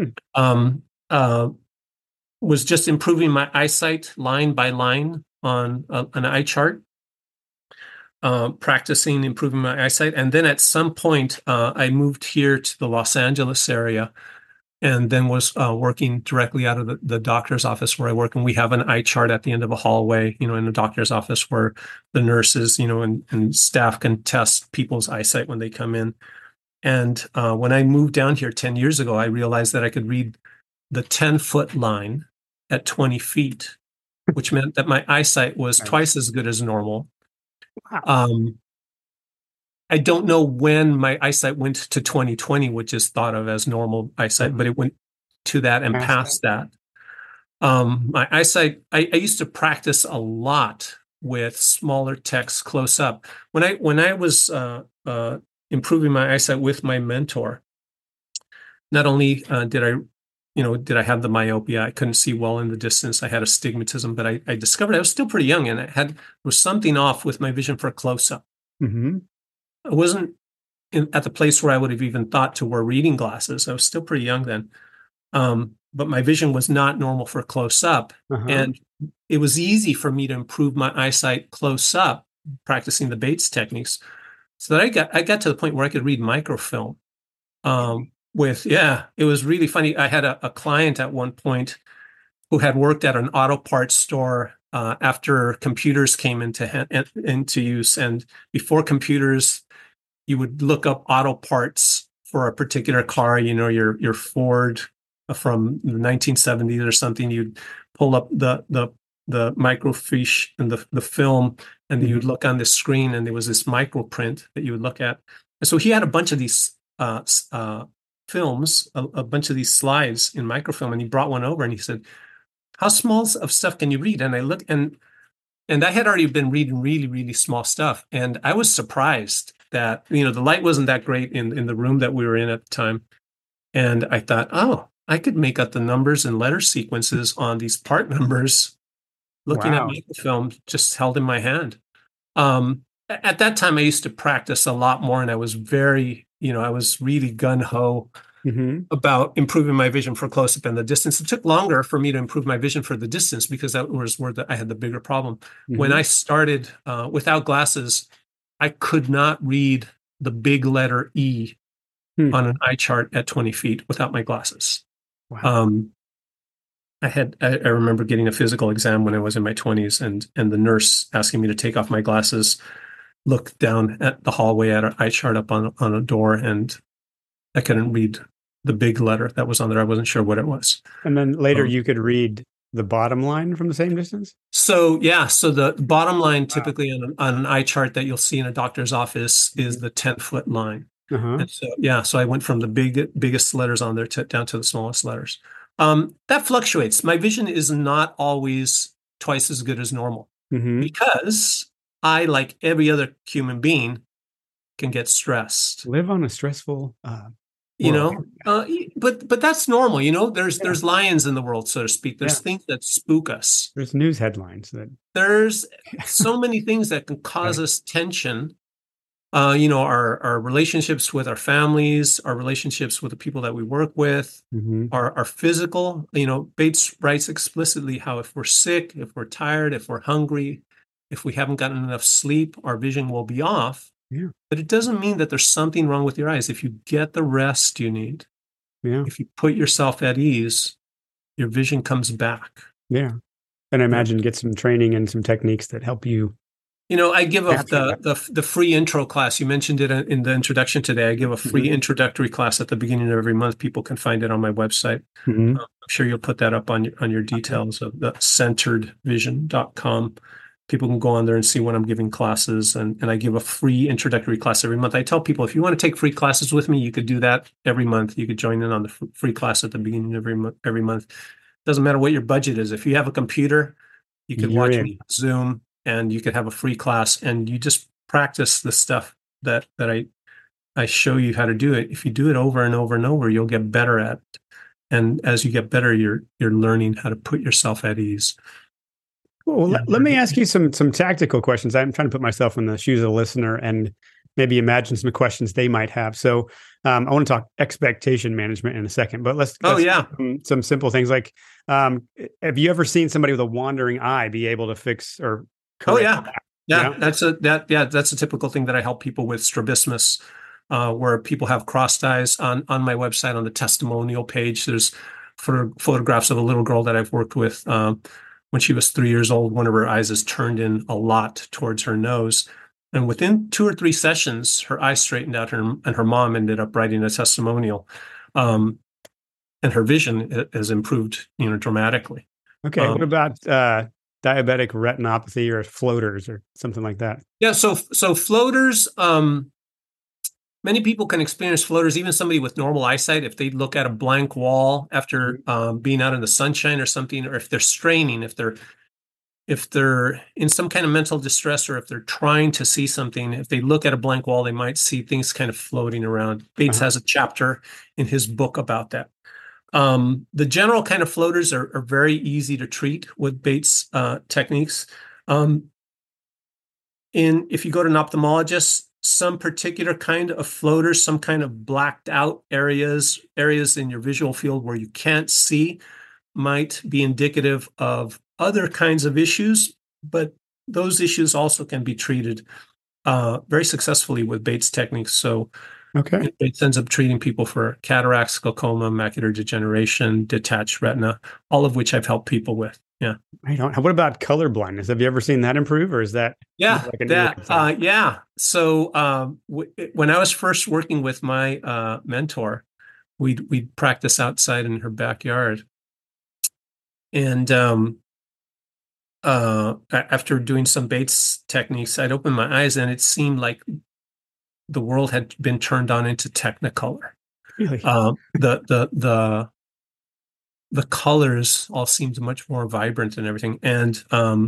Was just improving my eyesight line by line on an eye chart, practicing improving my eyesight. And then at some point, I moved here to the Los Angeles area, and then was working directly out of the doctor's office where I work. And we have an eye chart at the end of a hallway, in the doctor's office, where the nurses, and staff can test people's eyesight when they come in. And when I moved down here 10 years ago, I realized that I could read the 10-foot line at 20 feet, which meant that my eyesight was twice as good as normal. Wow. I don't know when my eyesight went to 20/20, which is thought of as normal eyesight, but it went to that and past that. My eyesight, I used to practice a lot with smaller text close up. When I was improving my eyesight with my mentor, not only did I have the myopia, I couldn't see well in the distance, I had astigmatism, but I discovered I was still pretty young, and there was something off with my vision for a close-up. Mm-hmm. I wasn't at the place where I would have even thought to wear reading glasses. I was still pretty young then. But my vision was not normal for close-up. And it was easy for me to improve my eyesight close-up, practicing the Bates techniques, so that I got to the point where I could read microfilm. It was really funny. I had a client at one point who had worked at an auto parts store after computers came into use. And before computers, you would look up auto parts for a particular car, your Ford from the 1970s or something. You'd pull up the microfiche and the film, and then you'd look on the screen, and there was this microprint that you would look at. And so he had a bunch of these films, a bunch of these slides in microfilm, and he brought one over and he said, "How small of stuff can you read?" And I looked, and I had already been reading really, really small stuff. And I was surprised that, the light wasn't that great in the room that we were in at the time. And I thought, oh, I could make up the numbers and letter sequences on these part numbers looking at microfilm just held in my hand. At that time, I used to practice a lot more, and I was very, I was really gung-ho about improving my vision for close-up and the distance. It took longer for me to improve my vision for the distance because that was where I had the bigger problem. When I started without glasses, I could not read the big letter E on an eye chart at 20 feet without my glasses. Wow. I remember getting a physical exam when I was in my 20s, and the nurse asking me to take off my glasses, look down at the hallway at an eye chart up on a door, and I couldn't read the big letter that was on there. I wasn't sure what it was. And then later Um, you could read the bottom line from the same distance? so yeah, so the bottom line Wow. typically on an eye chart that you'll see in a doctor's office is the 10-foot line. Uh-huh. And so yeah, so I went from the biggest letters on there down to the smallest letters. That fluctuates. My vision is not always twice as good as normal Mm-hmm. because I, like every other human being, can get stressed. Live on a stressful You world. know, but that's normal. You know, Yeah. there's lions in the world, so to speak. Yeah. There's things that spook us. There's news headlines that There's so many things that can cause right. us tension. You know, our relationships with our families, our relationships with the people that we work with, Mm-hmm. our physical. You know, Bates writes explicitly how if we're sick, if we're tired, if we're hungry, if we haven't gotten enough sleep, our vision will be off. Yeah. But it doesn't mean that there's something wrong with your eyes. If you get the rest you need, Yeah. if you put yourself at ease, your vision comes back. Yeah. And I Yeah. imagine get some training and some techniques that help you You know, I give a, capture that. the free intro class. You mentioned it in the introduction today. I give a free Mm-hmm. introductory class at the beginning of every month. People can find it on my website. Mm-hmm. I'm sure you'll put that up on your Okay. details of the centeredvision.com. People can go on there and see when I'm giving classes, and I give a free introductory class every month. I tell people if you want to take free classes with me, you could do that every month. You could join in on the free class at the beginning of every month. Doesn't matter what your budget is. If you have a computer, you could You're watch me in. on Zoom, and you could have a free class, and you just practice the stuff that I show you how to do it. If you do it over and over and over, you'll get better at it. And as you get better, you're learning how to put yourself at ease. Well, Yeah. let me ask you some tactical questions. I'm trying to put myself in the shoes of the listener and maybe imagine some questions they might have. So I want to talk expectation management in a second, but Oh let's do yeah. some simple things like have you ever seen somebody with a wandering eye be able to fix or Oh correct yeah. that? Yeah. Yeah. That's a typical thing that I help people with strabismus, where people have crossed eyes. On my website on the testimonial page, there's photographs of a little girl that I've worked with. When she was 3 years old, one of her eyes is turned in a lot towards her nose. And within 2 or 3 sessions, her eyes straightened out, and her mom ended up writing a testimonial. And her vision has improved, dramatically. Okay. What Um, about diabetic retinopathy or floaters or something like that? yeah, so floaters, many people can experience floaters, even somebody with normal eyesight, if they look at a blank wall after being out in the sunshine or something, or if they're straining, if they're in some kind of mental distress, or if they're trying to see something, if they look at a blank wall, they might see things kind of floating around. Bates Uh-huh. has a chapter in his book about that. The general kind of floaters are very easy to treat with Bates techniques. Um, if you go to an ophthalmologist, some particular kind of floaters, some kind of blacked out areas in your visual field where you can't see, might be indicative of other kinds of issues, but those issues also can be treated very successfully with Bates techniques. So Okay. Bates ends up treating people for cataracts, glaucoma, macular degeneration, detached retina, all of which I've helped people with. Yeah. I don't. What about color blindness? Have you ever seen that improve, or is that more Yeah, like an early thing? yeah. So when I was first working with my mentor, we'd practice outside in her backyard, and after doing some Bates techniques, I'd open my eyes, and it seemed like the world had been turned on into Technicolor. Really? The colors all seemed much more vibrant and everything, and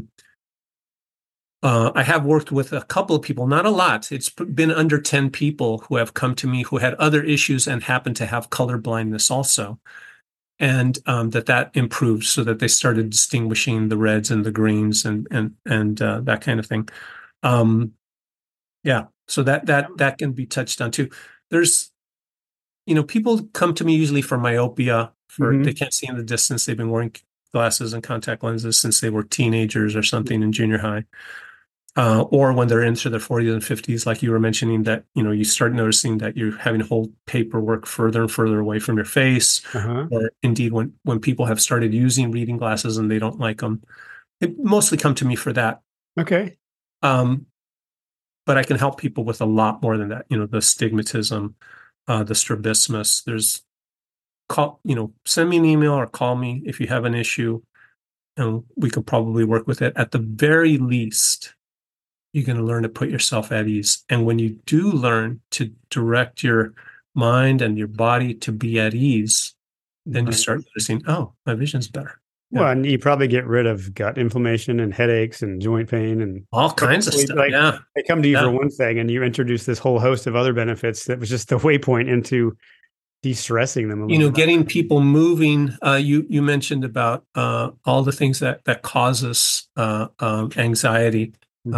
I have worked with a couple of people, not a lot. It's been under 10 people who have come to me who had other issues and happened to have color blindness also. And that improved so that they started distinguishing the reds and the greens and that kind of thing. Yeah, so that can be touched on too. There's, people come to me usually for myopia, they Hmm. can't see in the distance. They've been wearing glasses and contact lenses since they were teenagers or something in junior high. Or when they're into their 40s and 50s, like you were mentioning, that you start noticing that you're having to hold paperwork further and further away from your face, Uh-huh. or indeed when people have started using reading glasses and they don't like them, they mostly come to me for that. Okay. Um, but I can help people with a lot more than that. The stigmatism, the strabismus. send me an email or call me if you have an issue, and we could probably work with it. At the very least, you're going to learn to put yourself at ease. And when you do learn to direct your mind and your body to be at ease, then you start noticing, oh, my vision's better. Yeah. Well, and you probably get rid of gut inflammation and headaches and joint pain and all kinds of stuff. Like, they come to you for one thing, and you introduce this whole host of other benefits that was just the waypoint into de-stressing them. Getting people moving. You mentioned about all the things that cause us anxiety,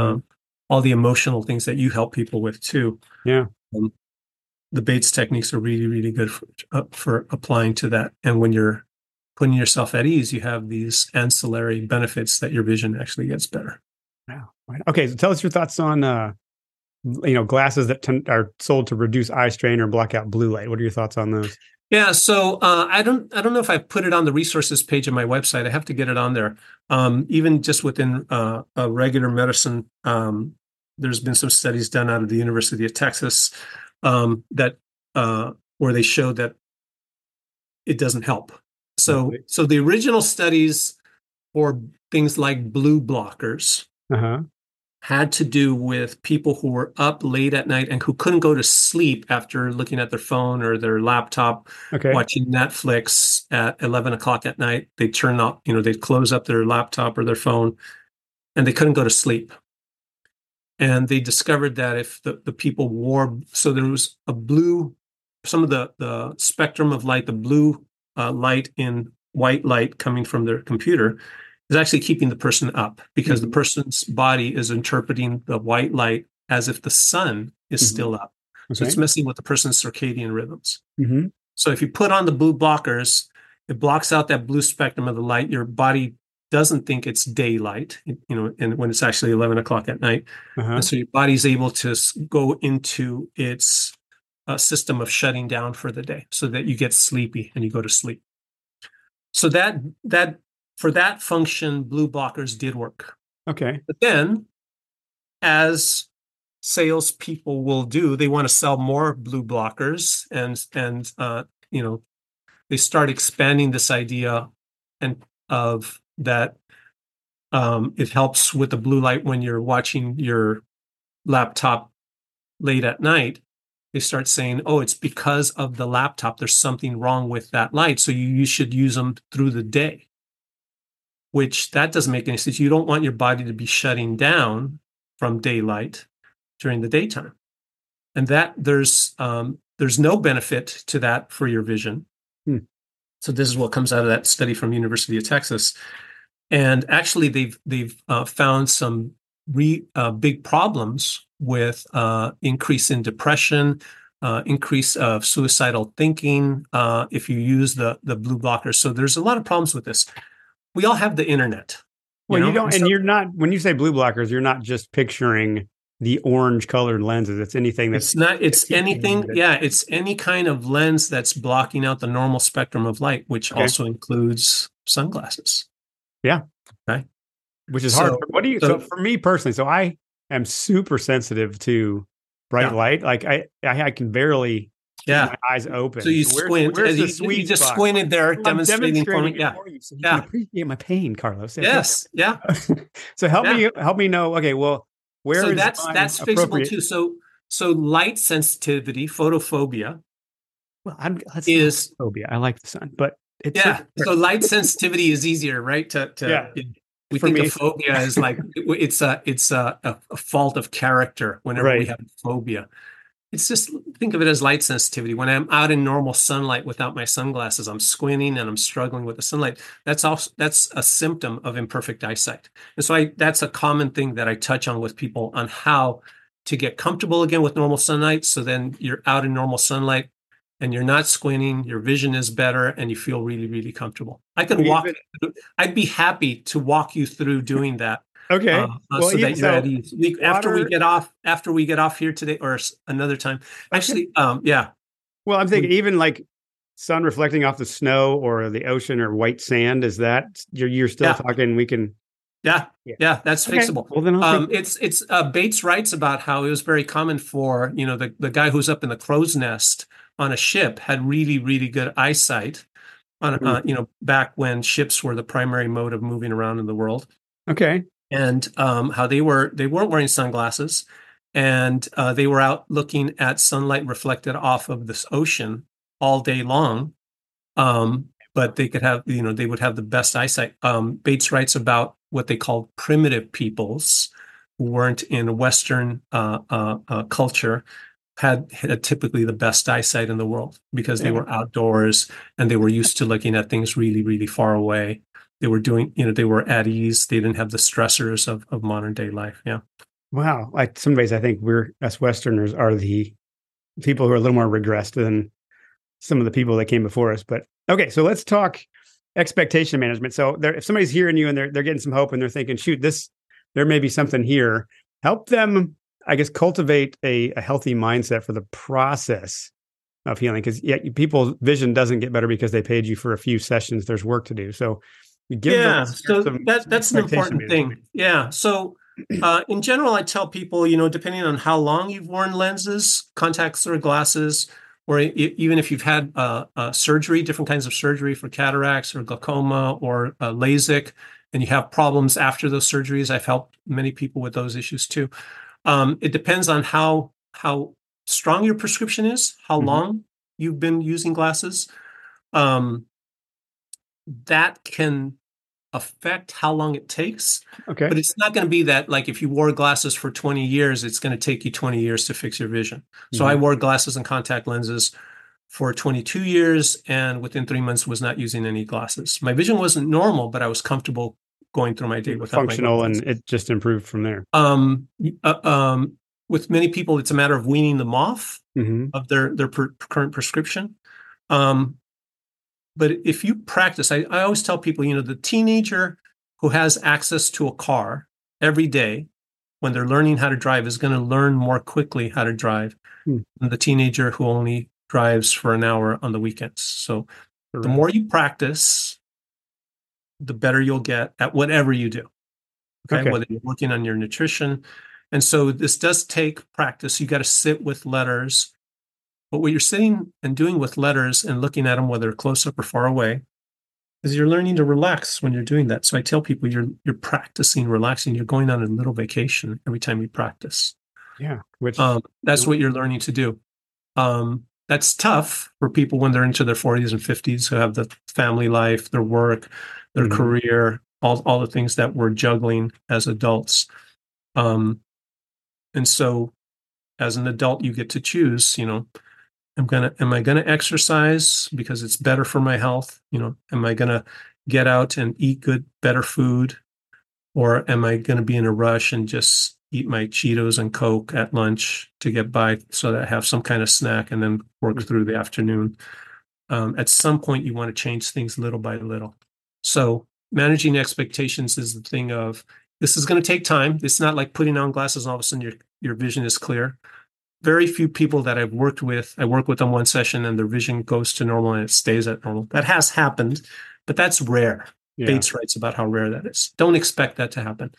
all the emotional things that you help people with too. Yeah. The Bates techniques are really, really good for applying to that. And when you're putting yourself at ease, you have these ancillary benefits that your vision actually gets better. Wow. Okay. So tell us your thoughts on, glasses that are sold to reduce eye strain or block out blue light. What are your thoughts on those? Yeah. So I don't know if I put it on the resources page of my website. I have to get it on there. Even just within a regular medicine, there's been some studies done out of the University of Texas that where they showed that it doesn't help. So the original studies for things like blue blockers had to do with people who were up late at night and who couldn't go to sleep after looking at their phone or their laptop, watching Netflix at 11 o'clock at night. They'd turn off, they'd close up their laptop or their phone, and they couldn't go to sleep. And they discovered that if the people so there was some of the spectrum of light, the blue light in white light coming from their computer is actually keeping the person up, because the person's body is interpreting the white light as if the sun is still up. So it's messing with the person's circadian rhythms. So if you put on the blue blockers, it blocks out that blue spectrum of the light. Your body doesn't think it's daylight, and when it's actually 11 o'clock at night. And so your body's able to go into its system of shutting down for the day so that you get sleepy and you go to sleep. So that for that function, blue blockers did work. Okay. But then, as salespeople will do, they want to sell more blue blockers, and they start expanding this idea of that it helps with the blue light when you're watching your laptop late at night. They start saying, oh, it's because of the laptop. There's something wrong with that light, so you should use them through the day. Which that doesn't make any sense. You don't want your body to be shutting down from daylight during the daytime, and that there's no benefit to that for your vision. So this is what comes out of that study from University of Texas, and actually they've found some big problems with increase in depression, increase of suicidal thinking if you use the blue blockers. So there's a lot of problems with this. We all have the internet. Well, you don't, and you're not, when you say blue blockers, you're not just picturing the orange colored lenses. It's anything that's it's anything. Yeah. It's any kind of lens that's blocking out the normal spectrum of light, which also includes sunglasses. Yeah. Okay. Which is hard. So for me personally, so I am super sensitive to bright light. Like I can barely keep my eyes open. So you squint. You just squinted there, demonstrating for me. Yeah. So you can appreciate my pain, Carlos. Yes. Yeah. So help me know. Okay. Well, where is that's fixable too. So light sensitivity, photophobia. Well, is phobia. I like the sun, but it's so light sensitivity is easier, right? We think of phobia as like it's a fault of character whenever we have phobia. It's just, think of it as light sensitivity. When I'm out in normal sunlight without my sunglasses, I'm squinting and I'm struggling with the sunlight. That's a symptom of imperfect eyesight. And so that's a common thing that I touch on with people on how to get comfortable again with normal sunlight. So then you're out in normal sunlight and you're not squinting, your vision is better, and you feel really, really comfortable. I'd be happy to walk you through doing that. Okay. So that you're at ease. After we get off here today or another time. Actually, yeah. Well, I'm thinking even like sun reflecting off the snow or the ocean or white sand. Is that you're still talking? We can. Yeah, that's fixable. Well, then it's Bates writes about how it was very common for the guy who's up in the crow's nest on a ship had really, really good eyesight on, Mm. back when ships were the primary mode of moving around in the world, Okay. and how they weren't wearing sunglasses, and they were out looking at sunlight reflected off of this ocean all day long. But they could have, they would have the best eyesight. Bates writes about what they called primitive peoples who weren't in Western culture had typically the best eyesight in the world because they Yeah. were outdoors and they were used to looking at things really, really far away. They were doing, they were at ease. They didn't have the stressors of modern day life. Yeah. Wow. Some ways, I think us Westerners are the people who are a little more regressed than some of the people that came before us. But okay, so let's talk expectation management. So if somebody's hearing you and they're getting some hope and they're thinking, shoot, there may be something here, help them, I guess, cultivate a healthy mindset for the process of healing. Because people's vision doesn't get better because they paid you for a few sessions. There's work to do. So give the Yeah, listeners so some that's an expectation important management. thing. Yeah. So in general, I tell people, depending on how long you've worn lenses, contacts or glasses, or even if you've had surgery, different kinds of surgery for cataracts or glaucoma or LASIK, and you have problems after those surgeries, I've helped many people with those issues too. It depends on how strong your prescription is, how Mhm. long you've been using glasses. Um, that can affect how long it takes, Okay. but it's not going to be that like if you wore glasses for 20 years, it's going to take you 20 years to fix your vision. So I Mhm. wore glasses and contact lenses for 22 years and within 3 months was not using any glasses. My vision wasn't normal, but I was comfortable going through my day without my Functional, and glasses. it just improved from there. Um, uh, um, with many people, it's a matter of weaning them off Mhm. of their current prescription. Um, but if you practice, I always tell people, the teenager who has access to a car every day when they're learning how to drive is going to learn more quickly how to drive Hmm. than the teenager who only drives for an hour on the weekends. So the Correct. more you practice, the better you'll get at whatever you do. Okay. Okay. Whether you're working on your nutrition. And so this does take practice. You got to sit with letters. But what you're sitting and doing with letters and looking at them, whether close up or far away, is you're learning to relax when you're doing that. So I tell people you're practicing relaxing. You're going on a little vacation every time you practice. Yeah. Which, That's what you're learning to do. That's tough for people when they're into their 40s and 50s who have the family life, their work, their Mhm. career, all the things that we're juggling as adults. Um, and so as an adult, you get to choose, am I gonna exercise because it's better for my health? Am I gonna get out and eat good, better food? Or am I gonna be in a rush and just eat my Cheetos and Coke at lunch to get by so that I have some kind of snack and then work through the afternoon? At some point, you want to change things little by little. So managing expectations is the thing of this is going to take time. It's not like putting on glasses and all of a sudden your vision is clear. Very few people that I've worked with, I work with them one session and their vision goes to normal and it stays at normal. That has happened, but that's rare. Yeah. Bates writes about how rare that is. Don't expect that to happen.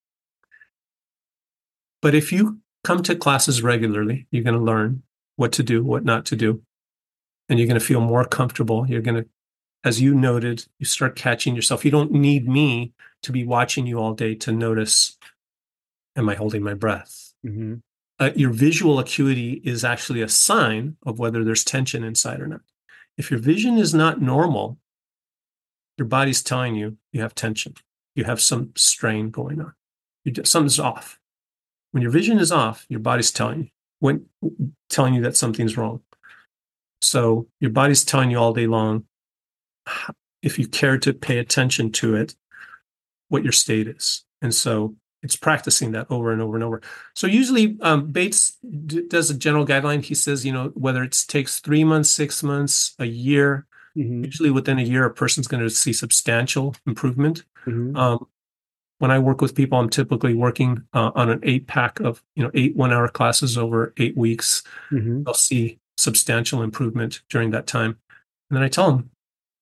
But if you come to classes regularly, you're going to learn what to do, what not to do, and you're going to feel more comfortable. You're going to, as you noted, you start catching yourself. You don't need me to be watching you all day to notice, am I holding my breath? Mhm. Your visual acuity is actually a sign of whether there's tension inside or not. If your vision is not normal, your body's telling you you have tension. You have some strain going on. Something's off. When your vision is off, your body's telling you that something's wrong. So your body's telling you all day long, if you care to pay attention to it, what your state is. And so it's practicing that over and over and over. So usually Bates does a general guideline. He says, whether it takes 3 months, 6 months, a year, Mhm. usually within a year, a person's going to see substantial improvement. Mhm. Um, when I work with people, I'm typically working on an 8-pack of, 8 1-hour classes over 8 weeks. Mhm. They'll see substantial improvement during that time. And then I tell them,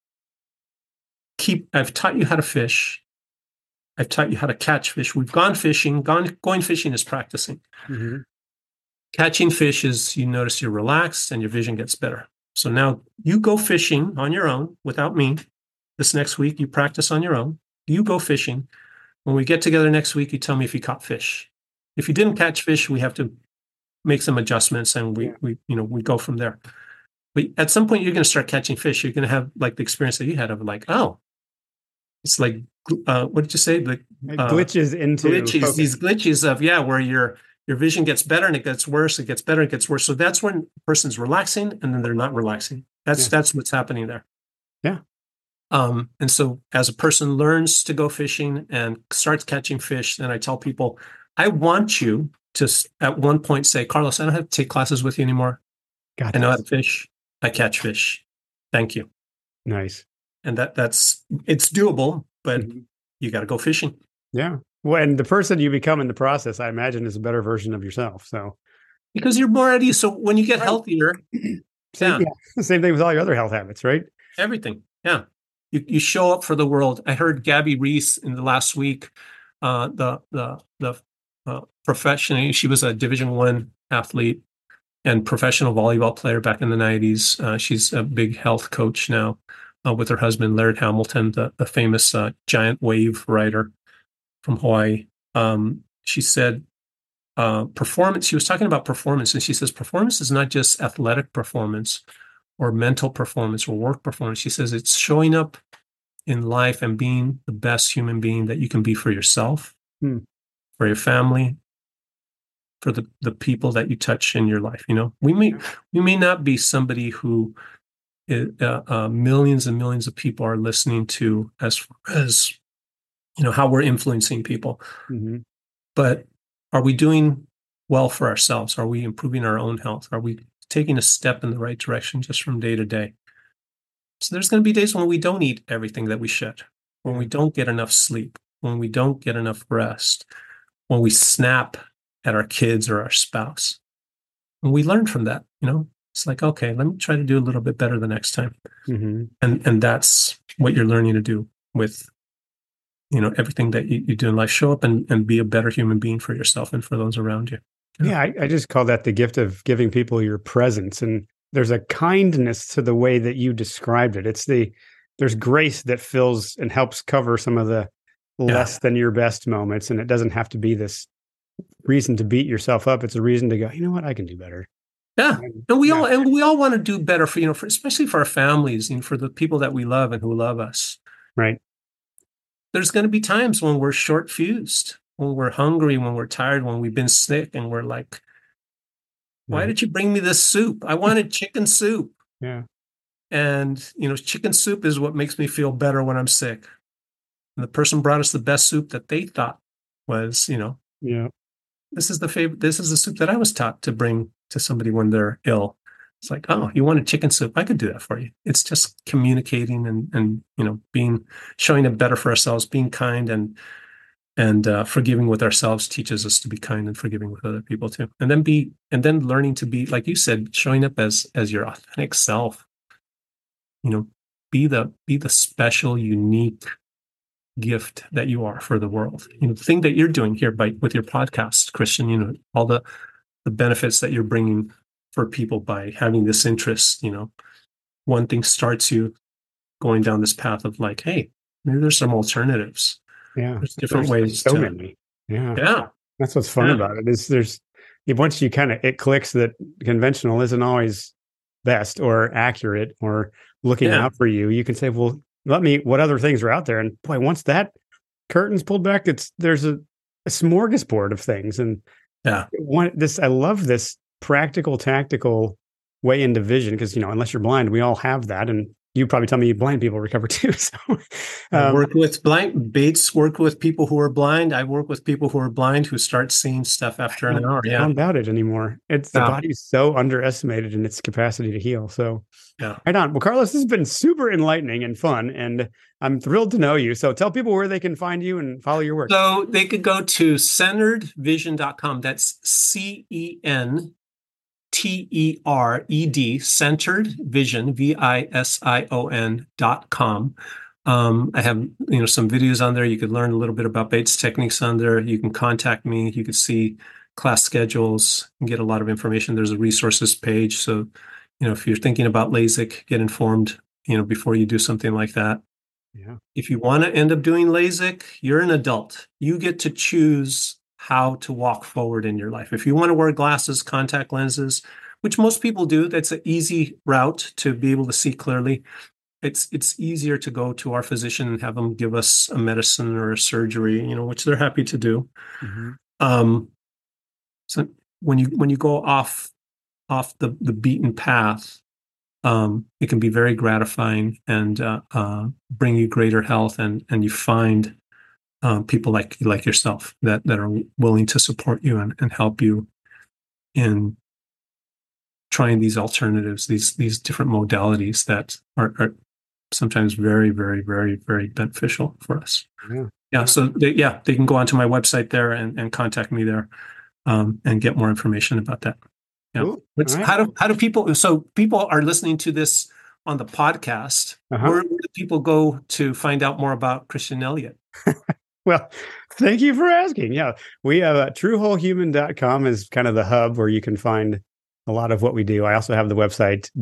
I've taught you how to fish. I've taught you how to catch fish. We've gone fishing. Going fishing is practicing. Mhm. Catching fish is you notice you're relaxed and your vision gets better. So now you go fishing on your own without me. This next week, you practice on your own. You go fishing. When we get together next week, you tell me if you caught fish. If you didn't catch fish, we have to make some adjustments and we go from there. But at some point, you're going to start catching fish. You're going to have like the experience that you had of like, oh, it's like, what did you say? Like glitches into glitches, these glitches of, where your vision gets better and it gets worse. It gets better. It gets worse. So that's when a person's relaxing and then they're not relaxing. That's what's happening there. Yeah. And so as a person learns to go fishing and starts catching fish, then I tell people, I want you to at one point say, Carlos, I don't have to take classes with you anymore. I know how to fish. I catch fish. Thank you. Nice. And it's doable, but you got to go fishing. Yeah. Well, and the person you become in the process, I imagine, is a better version of yourself. So because you're more at ease. So when you get healthier, same thing with all your other health habits, right? Everything. Yeah. You show up for the world. I heard Gabby Reese in the last week, the professional. She was a Division I athlete and professional volleyball player back in the 90s. She's a big health coach now with her husband, Laird Hamilton, the famous giant wave rider from Hawaii. She said performance. She was talking about performance, and she says performance is not just athletic performance or mental performance or work performance. She says it's showing up in life and being the best human being that you can be for yourself, for your family, for the people that you touch in your life. We may not be somebody who millions and millions of people are listening to as far as how we're influencing people. But are we doing well for ourselves? Are we improving our own health? Are we taking a step in the right direction just from day to day? So there's going to be days when we don't eat everything that we should, when we don't get enough sleep, when we don't get enough rest, when we snap at our kids or our spouse. And we learn from that, It's like, okay, let me try to do a little bit better the next time. And that's what you're learning to do with, everything that you do in life. Show up and be a better human being for yourself and for those around you. Yeah, I just call that the gift of giving people your presence. And there's a kindness to the way that you described it. There's grace that fills and helps cover some of the less than your best moments. And it doesn't have to be this reason to beat yourself up. It's a reason to go, you know what, I can do better. Yeah. And we all want to do better for, especially for our families and for the people that we love and who love us. Right. There's going to be times when we're short fused, when we're hungry, when we're tired, when we've been sick, and we're like, why did you bring me this soup? I wanted chicken soup. Yeah. And, chicken soup is what makes me feel better when I'm sick. And the person brought us the best soup that they thought was, this is the soup that I was taught to bring to somebody when they're ill. It's like, oh, you wanted chicken soup? I could do that for you. It's just communicating and showing it better for ourselves, being kind and forgiving with ourselves teaches us to be kind and forgiving with other people too. And then learning to be, like you said, showing up as your authentic self. Be the special, unique gift that you are for the world. The thing that you're doing here with your podcast, Christian, all the benefits that you're bringing for people by having this interest, one thing starts you going down this path of like, hey, maybe there's some alternatives. Yeah. There's different ways. So many. Yeah. Yeah. That's what's fun about it is once you it clicks that conventional isn't always best or accurate or looking out for you, you can say, well, what other things are out there? And boy, once that curtain's pulled back, there's a smorgasbord of things. And I love this practical, tactical way into vision because, unless you're blind, we all have that. And you probably tell me blind people recover too. So I work with Bates work with people who are blind. I work with people who are blind who start seeing stuff after an hour. Yeah. Don't doubt it anymore. The body's so underestimated in its capacity to heal. So right on. Well, Carlos, this has been super enlightening and fun, and I'm thrilled to know you. So tell people where they can find you and follow your work. So they could go to centeredvision.com. That's CENTERED, Centered Vision, VISION.com. I have, some videos on there. You could learn a little bit about Bates techniques on there. You can contact me. You can see, class schedules and get a lot of information. There's a resources page. So, if you're thinking about LASIK, get informed, before you do something like that. Yeah. If you want to end up doing LASIK, you're an adult. You get to choose how to walk forward in your life. If you want to wear glasses, contact lenses, which most people do, that's an easy route to be able to see clearly. It's easier to go to our physician and have them give us a medicine or a surgery, which they're happy to do. Mm-hmm. So when you go off the beaten path, it can be very gratifying and bring you greater health, and you find people like yourself that are willing to support you and help you in trying these alternatives, these different modalities that are sometimes very, very, very, very beneficial for us. Yeah. So they can go onto my website there and contact me there and get more information about that. Yeah. Cool. Right. How do people? So people are listening to this on the podcast. Where do people go to find out more about Christian Elliott? Well, thank you for asking. Yeah, we have truewholehuman.com is kind of the hub where you can find a lot of what we do. I also have the website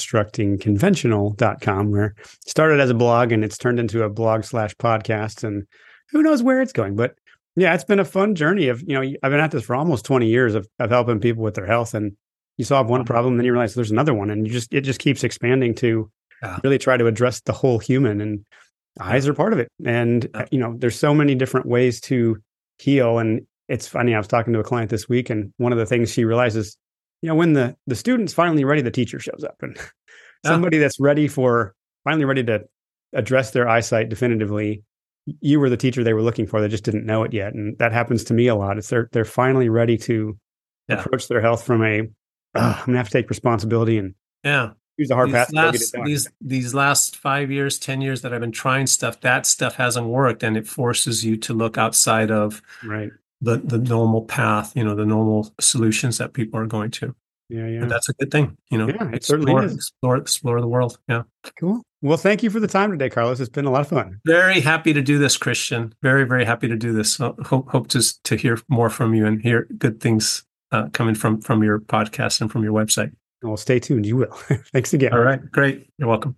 deconstructingconventional.com, where it started as a blog and it's turned into a blog/podcast, and who knows where it's going. But yeah, it's been a fun journey of, I've been at this for almost 20 years of helping people with their health, and you solve one problem, then you realize there's another one, and it just keeps expanding to really try to address the whole human, and eyes are part of it. And, there's so many different ways to heal. And it's funny, I was talking to a client this week, and one of the things she realizes, when the student's finally ready, the teacher shows up, and somebody that's finally ready to address their eyesight definitively, you were the teacher they were looking for. They just didn't know it yet. And that happens to me a lot. It's they're finally ready to approach their health from I'm going to have to take responsibility and use the hard path to get it done. These last 5 years, 10 years that I've been trying stuff, that stuff hasn't worked, and it forces you to look outside of the normal path, the normal solutions that people are going to. Yeah. And that's a good thing, it certainly is. Explore the world. Yeah. Cool. Well, thank you for the time today, Carlos. It's been a lot of fun. Very happy to do this, Christian. Very, very happy to do this. So hope to hear more from you and hear good things coming from your podcast and from your website. Well, stay tuned. You will. Thanks again. All right. Great. You're welcome.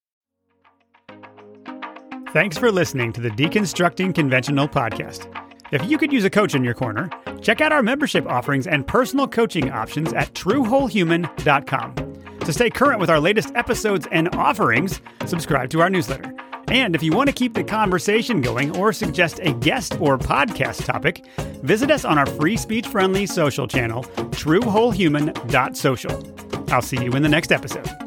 Thanks for listening to the Deconstructing Conventional podcast. If you could use a coach in your corner, check out our membership offerings and personal coaching options at truewholehuman.com. To stay current with our latest episodes and offerings, subscribe to our newsletter. And if you want to keep the conversation going or suggest a guest or podcast topic, visit us on our free speech-friendly social channel, truewholehuman.social. I'll see you in the next episode.